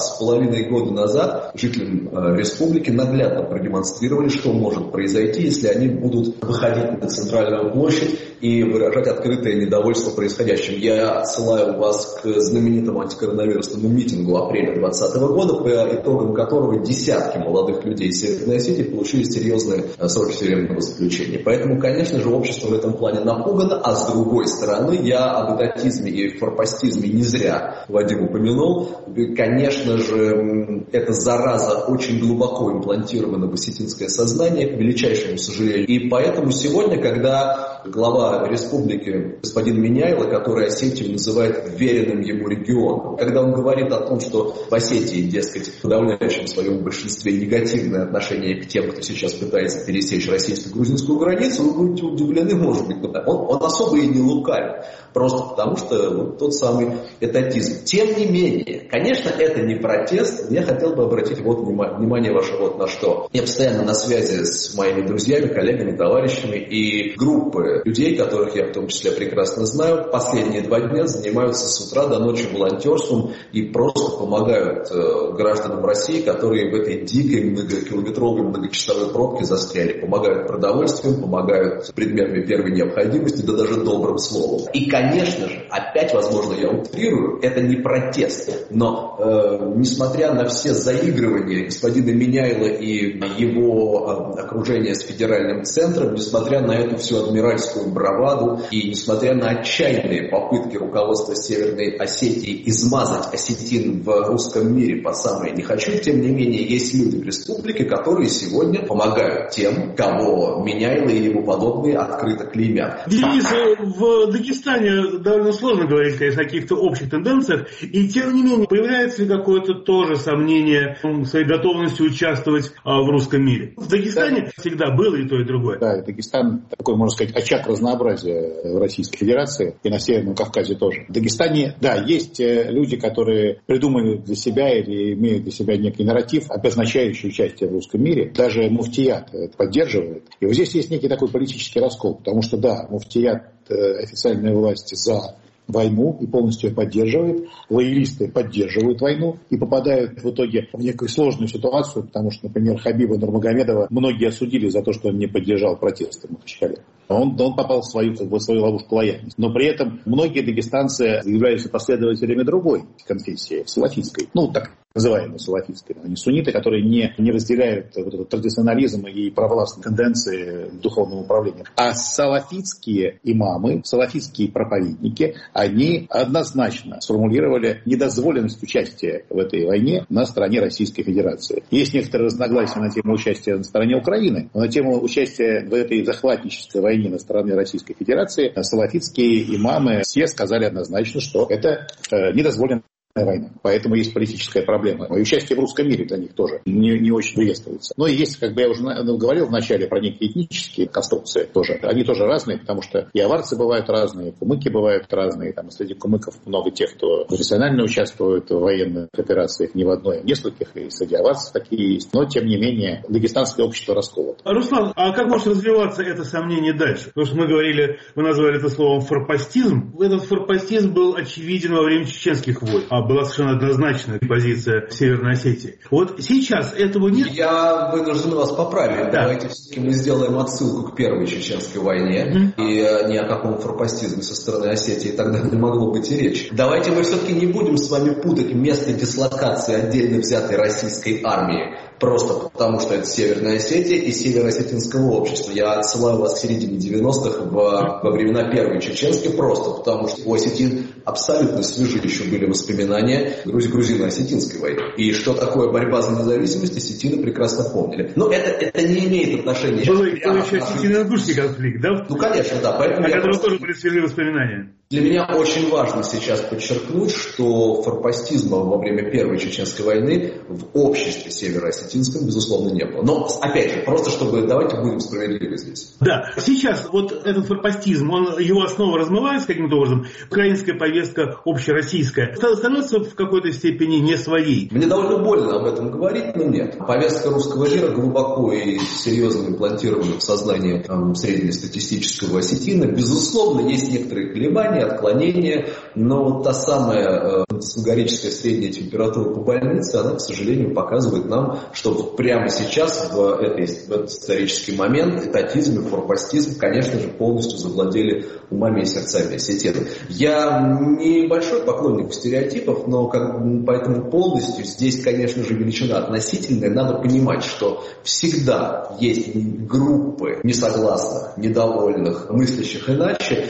2,5 года назад жителям республики наглядно продемонстрировали, что может произойти, если они будут выходить на центральную площадь и выражать открытое недовольство происходящим. Я отсылаю вас к знаменитому антикоронавирусному митингу апреля 2020 года, по итогам которого десятки молодых людей из Северной Осетии получили серьезные сроки тюремного заключения. Поэтому, конечно же, общество в этом плане напугано, а с другой стороны, я об этатизме и форпостизме не зря Вадим упомянул. Конечно же, эта зараза очень глубоко имплантирована в осетинское сознание, к величайшему сожалению. И поэтому сегодня, когда глава республики господин Миняйло, который Осетию называет веренным ему регионом, когда он говорит о том, что в Осетии, дескать, в подавляющем своем большинстве негативное отношение к тем, кто сейчас пытается пересечь российско-грузинскую границу, вы будете удивлены, может быть, он особо и не лукавит, просто потому что вот тот самый этатизм. Тем не менее, конечно, это не протест, я хотел бы обратить внимание ваше вот на что. Я постоянно на связи с моими друзьями, коллегами, товарищами, и группы людей, которых я в том числе прекрасно знаю, последние 2 дня занимаются с утра до ночи волонтерством и просто помогают гражданам России, которые в этой дикой многокилометровой многочасовой пробке застряли. Помогают продовольствием, помогают предметами первой необходимости, да даже добрым словом. И, конечно же, опять, возможно, я утрирую, это не протест, но несмотря на все заигрывания господина Миняйло и его окружения с федеральным центром, несмотря на эту всю адмиральскую браваду и несмотря на отчаянные попытки руководства Северной Осетии измазать осетин в русском мире по самое не хочу, тем не менее есть люди в республике, которые сегодня помогают тем, кого Миняйло и ему подобные открыто клеймят. Денис, в Дагестане довольно сложно говорить, конечно, о каких-то общих тенденциях, и тем не менее появляется ли какое-то тоже сомнение в своей готовности участвовать в русском мире? В Дагестане всегда было и то, и другое. Да, Дагестан такой, можно сказать, очаг разнообразия в Российской Федерации и на Северном Кавказе тоже. В Дагестане, да, есть люди, которые придумали для себя или имеют для себя некий нарратив, обозначающий участие в русском мире. Даже муфтият это поддерживает. И вот здесь есть некий такой политический раскол, потому что, да, муфтият, официальная власть за войну и полностью ее поддерживает. Лоялисты поддерживают войну и попадают в итоге в некую сложную ситуацию, потому что, например, Хабиба Нурмагомедова многие осудили за то, что он не поддержал протесты в Махачкале. Он попал в свою ловушку лояльности. Но при этом многие дагестанцы являются последователями другой конфессии, салафитской. Ну, так называемой салафитской. Они сунниты, которые не разделяют вот этот традиционализм и провластные тенденции духовного управления. А салафитские имамы, салафитские проповедники, они однозначно сформулировали недозволенность участия в этой войне на стороне Российской Федерации. Есть некоторые разногласия на тему участия на стороне Украины, но на тему участия в этой захватнической войне на стороне Российской Федерации салафитские имамы все сказали однозначно, что это недозволено война. Поэтому есть политическая проблема. И участие в русском мире для них тоже не очень приветствуется. Но есть, как бы я уже говорил в начале, про некие этнические конструкции тоже. Они тоже разные, потому что и аварцы бывают разные, и кумыки бывают разные. Там среди кумыков много тех, кто профессионально участвует в военных операциях, не в одной, а в нескольких, и среди аварцев такие есть. Но, тем не менее, дагестанское общество расколото. Руслан, а как может развиваться это сомнение дальше? Потому что мы говорили, вы назвали это словом форпостизм. Этот форпостизм был очевиден во время чеченских войн. Была совершенно однозначная позиция Северной Осетии. Вот сейчас этого нет? Я вынужден вас поправить. Да. Давайте все-таки мы сделаем отсылку к первой чеченской войне. И ни о каком форпостизме со стороны Осетии тогда не могло быть и речи. Давайте мы все-таки не будем с вами путать место дислокации отдельно взятой российской армии просто потому, что это Северная Осетия и североосетинского общества. Я отсылаю вас к середине 90-х во времена первой чеченской просто потому, что у осетин абсолютно свежи еще были воспоминания грузино-осетинской войны. И что такое борьба за независимость, осетины прекрасно помнили. Но это не имеет отношения... Был еще осетино-ингушский конфликт, да? Ну, конечно, да. Поэтому на котором тоже были свежие воспоминания. Для меня очень важно сейчас подчеркнуть, что форпостизма во время Первой Чеченской войны в обществе североосетинском, безусловно, не было. Но, опять же, просто чтобы давайте будем справедливы здесь. Да, сейчас вот этот форпостизм, его основа размывается каким-то образом, украинская повестка общероссийская становится в какой-то степени не своей. Мне довольно больно об этом говорить, но нет. Повестка русского мира глубоко и серьезно имплантирована в сознание среднестатистического осетина. Безусловно, есть некоторые колебания, отклонения, но вот та самая фантасмагорическая средняя температура по больнице, она, к сожалению, показывает нам, что прямо сейчас, в этот исторический момент, этатизм и форпостизм, конечно же, полностью завладели умами и сердцами осетин. Я не большой поклонник стереотипов, но поэтому полностью здесь, конечно же, величина относительная. Надо понимать, что всегда есть группы несогласных, недовольных, мыслящих иначе,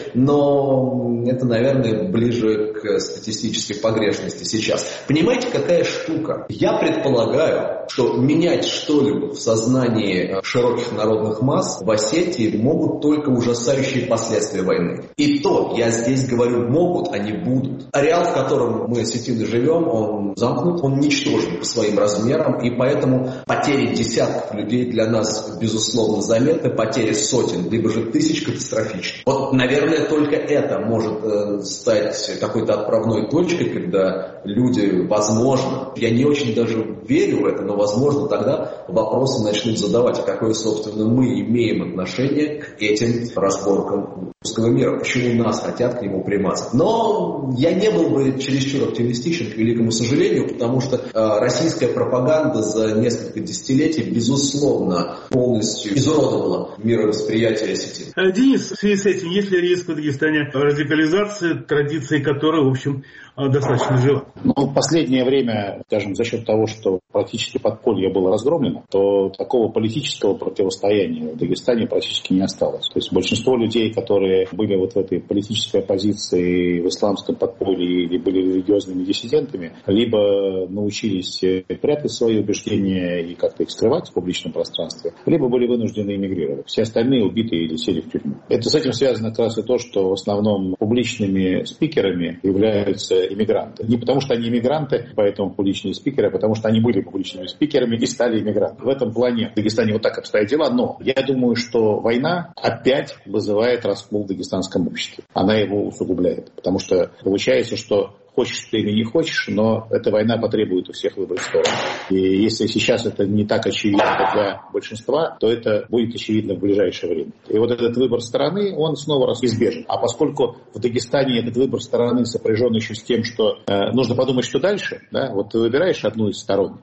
но это, наверное, ближе к статистической погрешности сейчас. Понимаете, какая штука? Я предполагаю, что менять что-либо в сознании широких народных масс в Осетии могут только ужасающие последствия войны. И то, я здесь говорю, могут, а не будут. Ареал, в котором мы, осетины, живем, он замкнут, он ничтожен по своим размерам, и поэтому потери десятков людей для нас, безусловно, заметны, потери сотен, либо же тысяч катастрофичны. Вот, наверное, только это может стать какой-то отправной точкой, когда люди, возможно, я не очень даже верю в это, но, возможно, тогда вопросы начнут задавать, а какое, собственно, мы имеем отношение к этим разборкам русского мира, почему нас хотят к нему примазать. Но я не был бы чересчур оптимистичен, к великому сожалению, потому что российская пропаганда за несколько десятилетий, безусловно, полностью изуродовала мировосприятие осетин. Денис, в связи с этим, есть ли риск в Дагестане радикализации, традиции которой, в общем, достаточно жива? В последнее время, скажем, за счет того, что практически подполье было разгромлено, то такого политического противостояния в Дагестане практически не осталось. То есть большинство людей, которые были вот в этой политической оппозиции в исламском подполье или были религиозными диссидентами, либо научились прятать свои убеждения и как-то их скрывать в публичном пространстве, либо были вынуждены эмигрировать. Все остальные убиты или сели в тюрьму. Это с этим связано как раз и то, что в основном публичными спикерами являются иммигранты. Не потому, что они иммигранты, поэтому публичные спикеры, а потому, что они были публичными спикерами и стали иммигрантами. В этом плане в Дагестане вот так обстоят дела, но я думаю, что война опять вызывает раскол в дагестанском обществе. Она его усугубляет, потому что получается, что хочешь ты или не хочешь, но эта война потребует у всех выбрать сторону. И если сейчас это не так очевидно для большинства, то это будет очевидно в ближайшее время. И вот этот выбор стороны, он снова раз избежен. А поскольку в Дагестане этот выбор стороны сопряжен еще с тем, что нужно подумать, что дальше, да, вот ты выбираешь одну из сторон,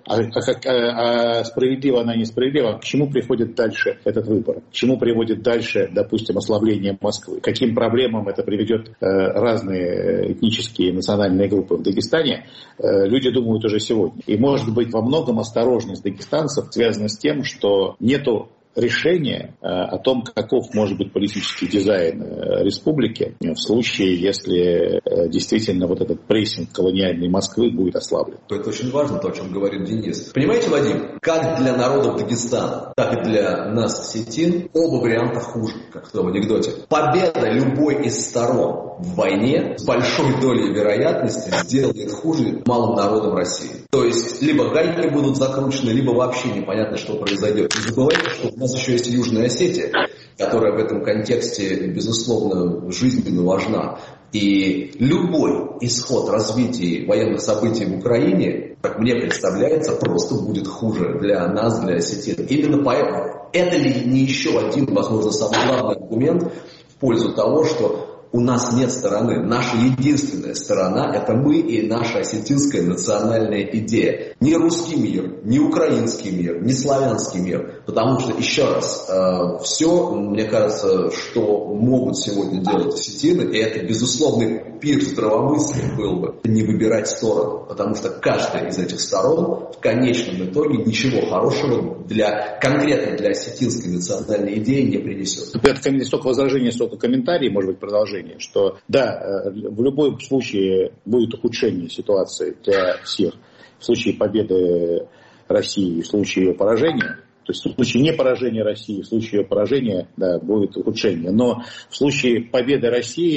а справедливо она, несправедлива, к чему приходит дальше этот выбор? К чему приводит дальше, допустим, ослабление Москвы? К каким проблемам это приведет разные этнические и национальные группы в Дагестане, люди думают уже сегодня. И, может быть, во многом осторожность дагестанцев связана с тем, что нету решение о том, каков может быть политический дизайн республики в случае, если действительно вот этот прессинг колониальной Москвы будет ослаблен. Это очень важно, то, о чем говорит Денис. Понимаете, Вадим, как для народов Дагестана, так и для нас, осетин, оба варианта хуже, как в том анекдоте. Победа любой из сторон в войне с большой долей вероятности сделает хуже малым народам России. То есть, либо гайки будут закручены, либо вообще непонятно, что произойдет. Не забывайте, что у нас еще есть Южная Осетия, которая в этом контексте, безусловно, жизненно важна. И любой исход развития военных событий в Украине, как мне представляется, просто будет хуже для нас, для осетин. Именно поэтому это ли не еще один, возможно, самый главный аргумент в пользу того, что у нас нет стороны. Наша единственная сторона – это мы и наша осетинская национальная идея. Не русский мир, не украинский мир, не славянский мир. Потому что, еще раз, все, мне кажется, что могут сегодня делать осетины, и это безусловный пир здравомыслия был бы, не выбирать сторону. Потому что каждая из этих сторон в конечном итоге ничего хорошего конкретно для осетинской национальной идеи не принесет. Это не столько возражение, столько комментарий, может быть, продолжение. Что да, в любом случае будет ухудшение ситуации для всех. В случае победы России и в случае ее поражения, то есть в случае не поражения России, в случае ее поражения, да, будет ухудшение. Но в случае победы России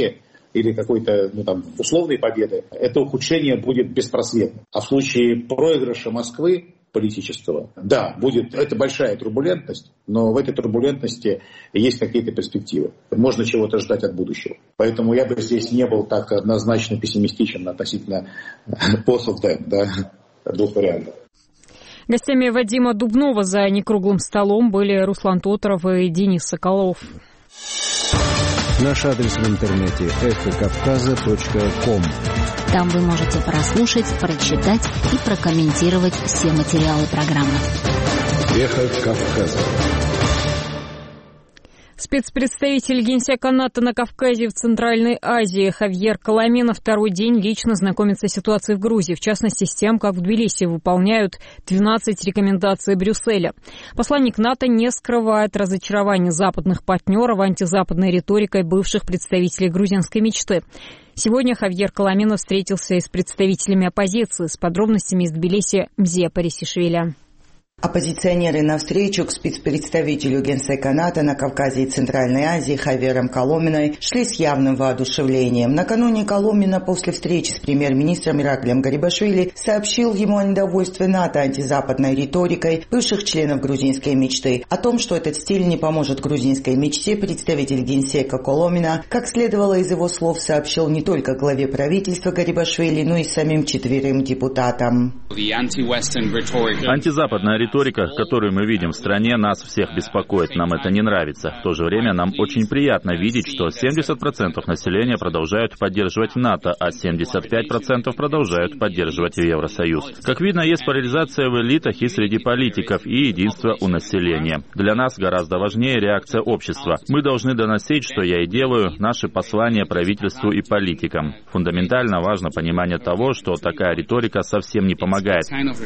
или какой-то условной победы, это ухудшение будет беспросветно. А в случае проигрыша Москвы политического, да, будет это большая турбулентность, но в этой турбулентности есть какие-то перспективы. Можно чего-то ждать от будущего. Поэтому я бы здесь не был так однозначно пессимистичен относительно both of them, двух вариантов. Гостями Вадима Дубнова за некруглым столом были Руслан Тоторов и Денис Соколов. Наш адрес в интернете эхокавказа.ком. Там вы можете прослушать, прочитать и прокомментировать все материалы программы. Эхо Кавказа. Спецпредставитель Генсека НАТО на Кавказе в Центральной Азии Хавьер Коломина второй день лично знакомится с ситуацией в Грузии, в частности с тем, как в Тбилиси выполняют 12 рекомендаций Брюсселя. Посланник НАТО не скрывает разочарования западных партнеров антизападной риторикой бывших представителей грузинской мечты. Сегодня Хавьер Коломина встретился и с представителями оппозиции. С подробностями из Тбилиси Мзия Парисишвили. Оппозиционеры на встречу к спецпредставителю Генсека НАТО на Кавказе и Центральной Азии Хавьером Коломиной шли с явным воодушевлением. Накануне Коломина после встречи с премьер-министром Ираклием Гарибашвили сообщил ему о недовольстве НАТО антизападной риторикой бывших членов грузинской мечты. О том, что этот стиль не поможет грузинской мечте, представитель Генсека Коломина, как следовало из его слов, сообщил не только главе правительства Гарибашвили, но и самим 4 депутатам. Антизападная риторика, которую мы видим в стране, нас всех беспокоит. Нам это не нравится. В то же время нам очень приятно видеть, что 70% населения продолжают поддерживать НАТО, а 75% продолжают поддерживать Евросоюз. Как видно, есть поляризация в элитах и среди политиков, и единство у населения. Для нас гораздо важнее реакция общества. Мы должны доносить, что я и делаю, наши послания правительству и политикам. Фундаментально важно понимание того, что такая риторика совсем не помогает.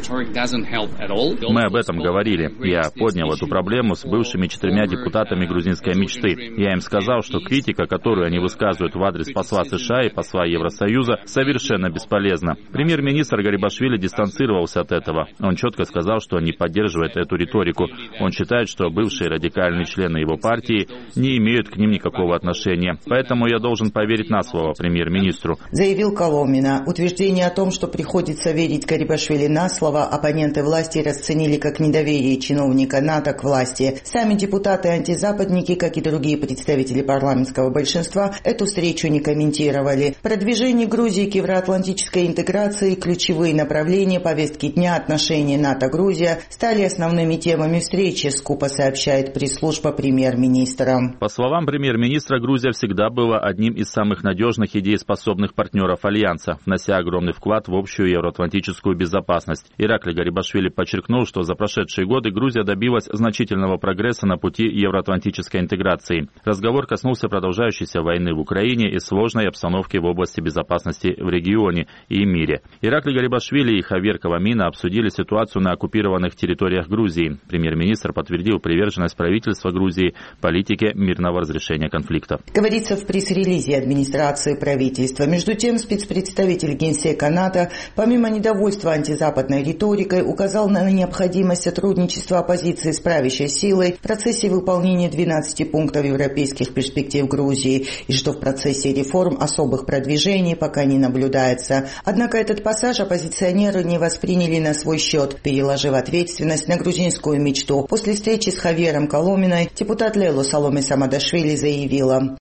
Мы об этом говорили. Я поднял эту проблему с бывшими 4 депутатами грузинской мечты. Я им сказал, что критика, которую они высказывают в адрес посла США и посла Евросоюза, совершенно бесполезна. Премьер-министр Гарибашвили дистанцировался от этого. Он четко сказал, что не поддерживает эту риторику. Он считает, что бывшие радикальные члены его партии не имеют к ним никакого отношения. Поэтому я должен поверить на слово премьер-министру. Заявил Коломина. Утверждение о том, что приходится верить Гарибашвили на слово, оппоненты власти расценили как недоверие чиновника НАТО к власти. Сами депутаты-антизападники, как и другие представители парламентского большинства, эту встречу не комментировали. Продвижение Грузии к евроатлантической интеграции, ключевые направления повестки дня, отношения НАТО-Грузия стали основными темами встречи, скупо сообщает пресс-служба премьер-министра. По словам премьер-министра, Грузия всегда была одним из самых надежных и дееспособных партнеров Альянса, внося огромный вклад в общую евроатлантическую безопасность. Ираклий Гарибашвили подчеркнул, что за прошедшие годы Грузия добилась значительного прогресса на пути евроатлантической интеграции. Разговор коснулся продолжающейся войны в Украине и сложной обстановки в области безопасности в регионе и мире. Ираклий Гарибашвили и Хавьер Коломина обсудили ситуацию на оккупированных территориях Грузии. Премьер-министр подтвердил приверженность правительства Грузии политике мирного разрешения конфликта. Говорится в пресс-релизе администрации правительства. Между тем, спецпредставитель Генсека НАТО, помимо недовольства антизападной риторикой, указал на необходимость сотрудничества оппозиции с правящей силой в процессе выполнения 12 пунктов европейских перспектив Грузии, и что в процессе реформ особых продвижений пока не наблюдается. Однако этот пассаж оппозиционеры не восприняли на свой счет, переложив ответственность на грузинскую мечту. После встречи с Хавьером Коломиной депутат Лейло Саломе Самадашвили заявила: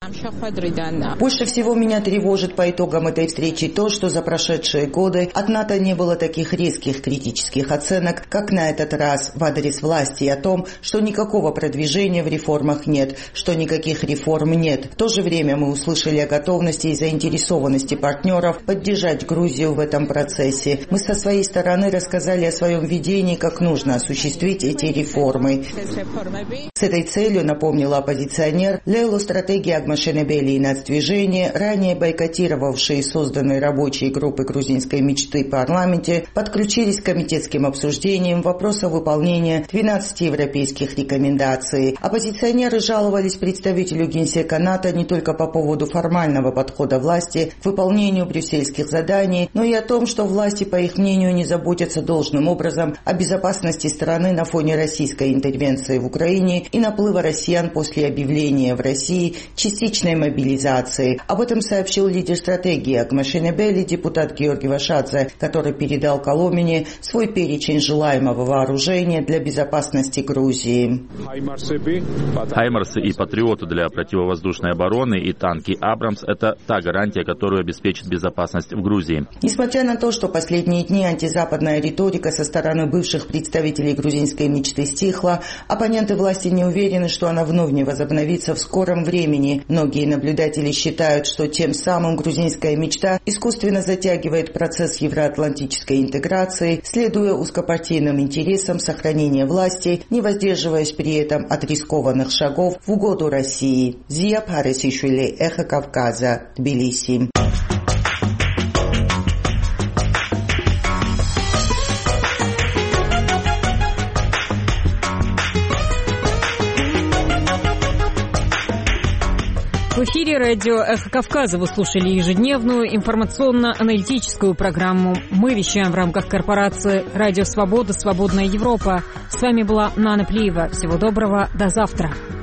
«Больше всего меня тревожит по итогам этой встречи то, что за прошедшие годы от НАТО не было таких резких критических оценок, как на этот раз в адрес власти, и о том, что никакого продвижения в реформах нет, что никаких реформ нет. В то же время мы услышали о готовности и заинтересованности партнеров поддержать Грузию в этом процессе. Мы со своей стороны рассказали о своем видении, как нужно осуществить эти реформы». С этой целью, напомнила оппозиционер, Лейло стратегия Агмашенебели и нацдвижения, ранее бойкотировавшие созданные рабочие группы грузинской мечты в парламенте, подключились к комитетским обсуждениям вопросов вопроса выполнения 12 европейских рекомендаций. Оппозиционеры жаловались представителю Генсека НАТО не только по поводу формального подхода власти к выполнению брюссельских заданий, но и о том, что власти, по их мнению, не заботятся должным образом о безопасности страны на фоне российской интервенции в Украине и наплыва россиян после объявления в России частичной мобилизации. Об этом сообщил лидер стратегии Акмашинебели, депутат Георгий Вашадзе, который передал Коломине свой перечень желаемого вооружения для безопасности Грузии. Хаймарсы и патриоты для противовоздушной обороны и танки «Абрамс» — это та гарантия, которая обеспечит безопасность в Грузии. Несмотря на то, что последние дни антизападная риторика со стороны бывших представителей грузинской мечты стихла, оппоненты власти не уверены, что она вновь не возобновится в скором времени. Многие наблюдатели считают, что тем самым грузинская мечта искусственно затягивает процесс евроатлантической интеграции, следуя узкопартийным интересам сохранения власти, не воздерживаясь при этом от рискованных шагов в угоду России. Зия Парисишвили, Эхо Кавказа, Тбилиси. В эфире радио «Эхо Кавказа» вы слушали ежедневную информационно-аналитическую программу. Мы вещаем в рамках корпорации «Радио Свобода. Свободная Европа». С вами была Нана Плиева. Всего доброго. До завтра.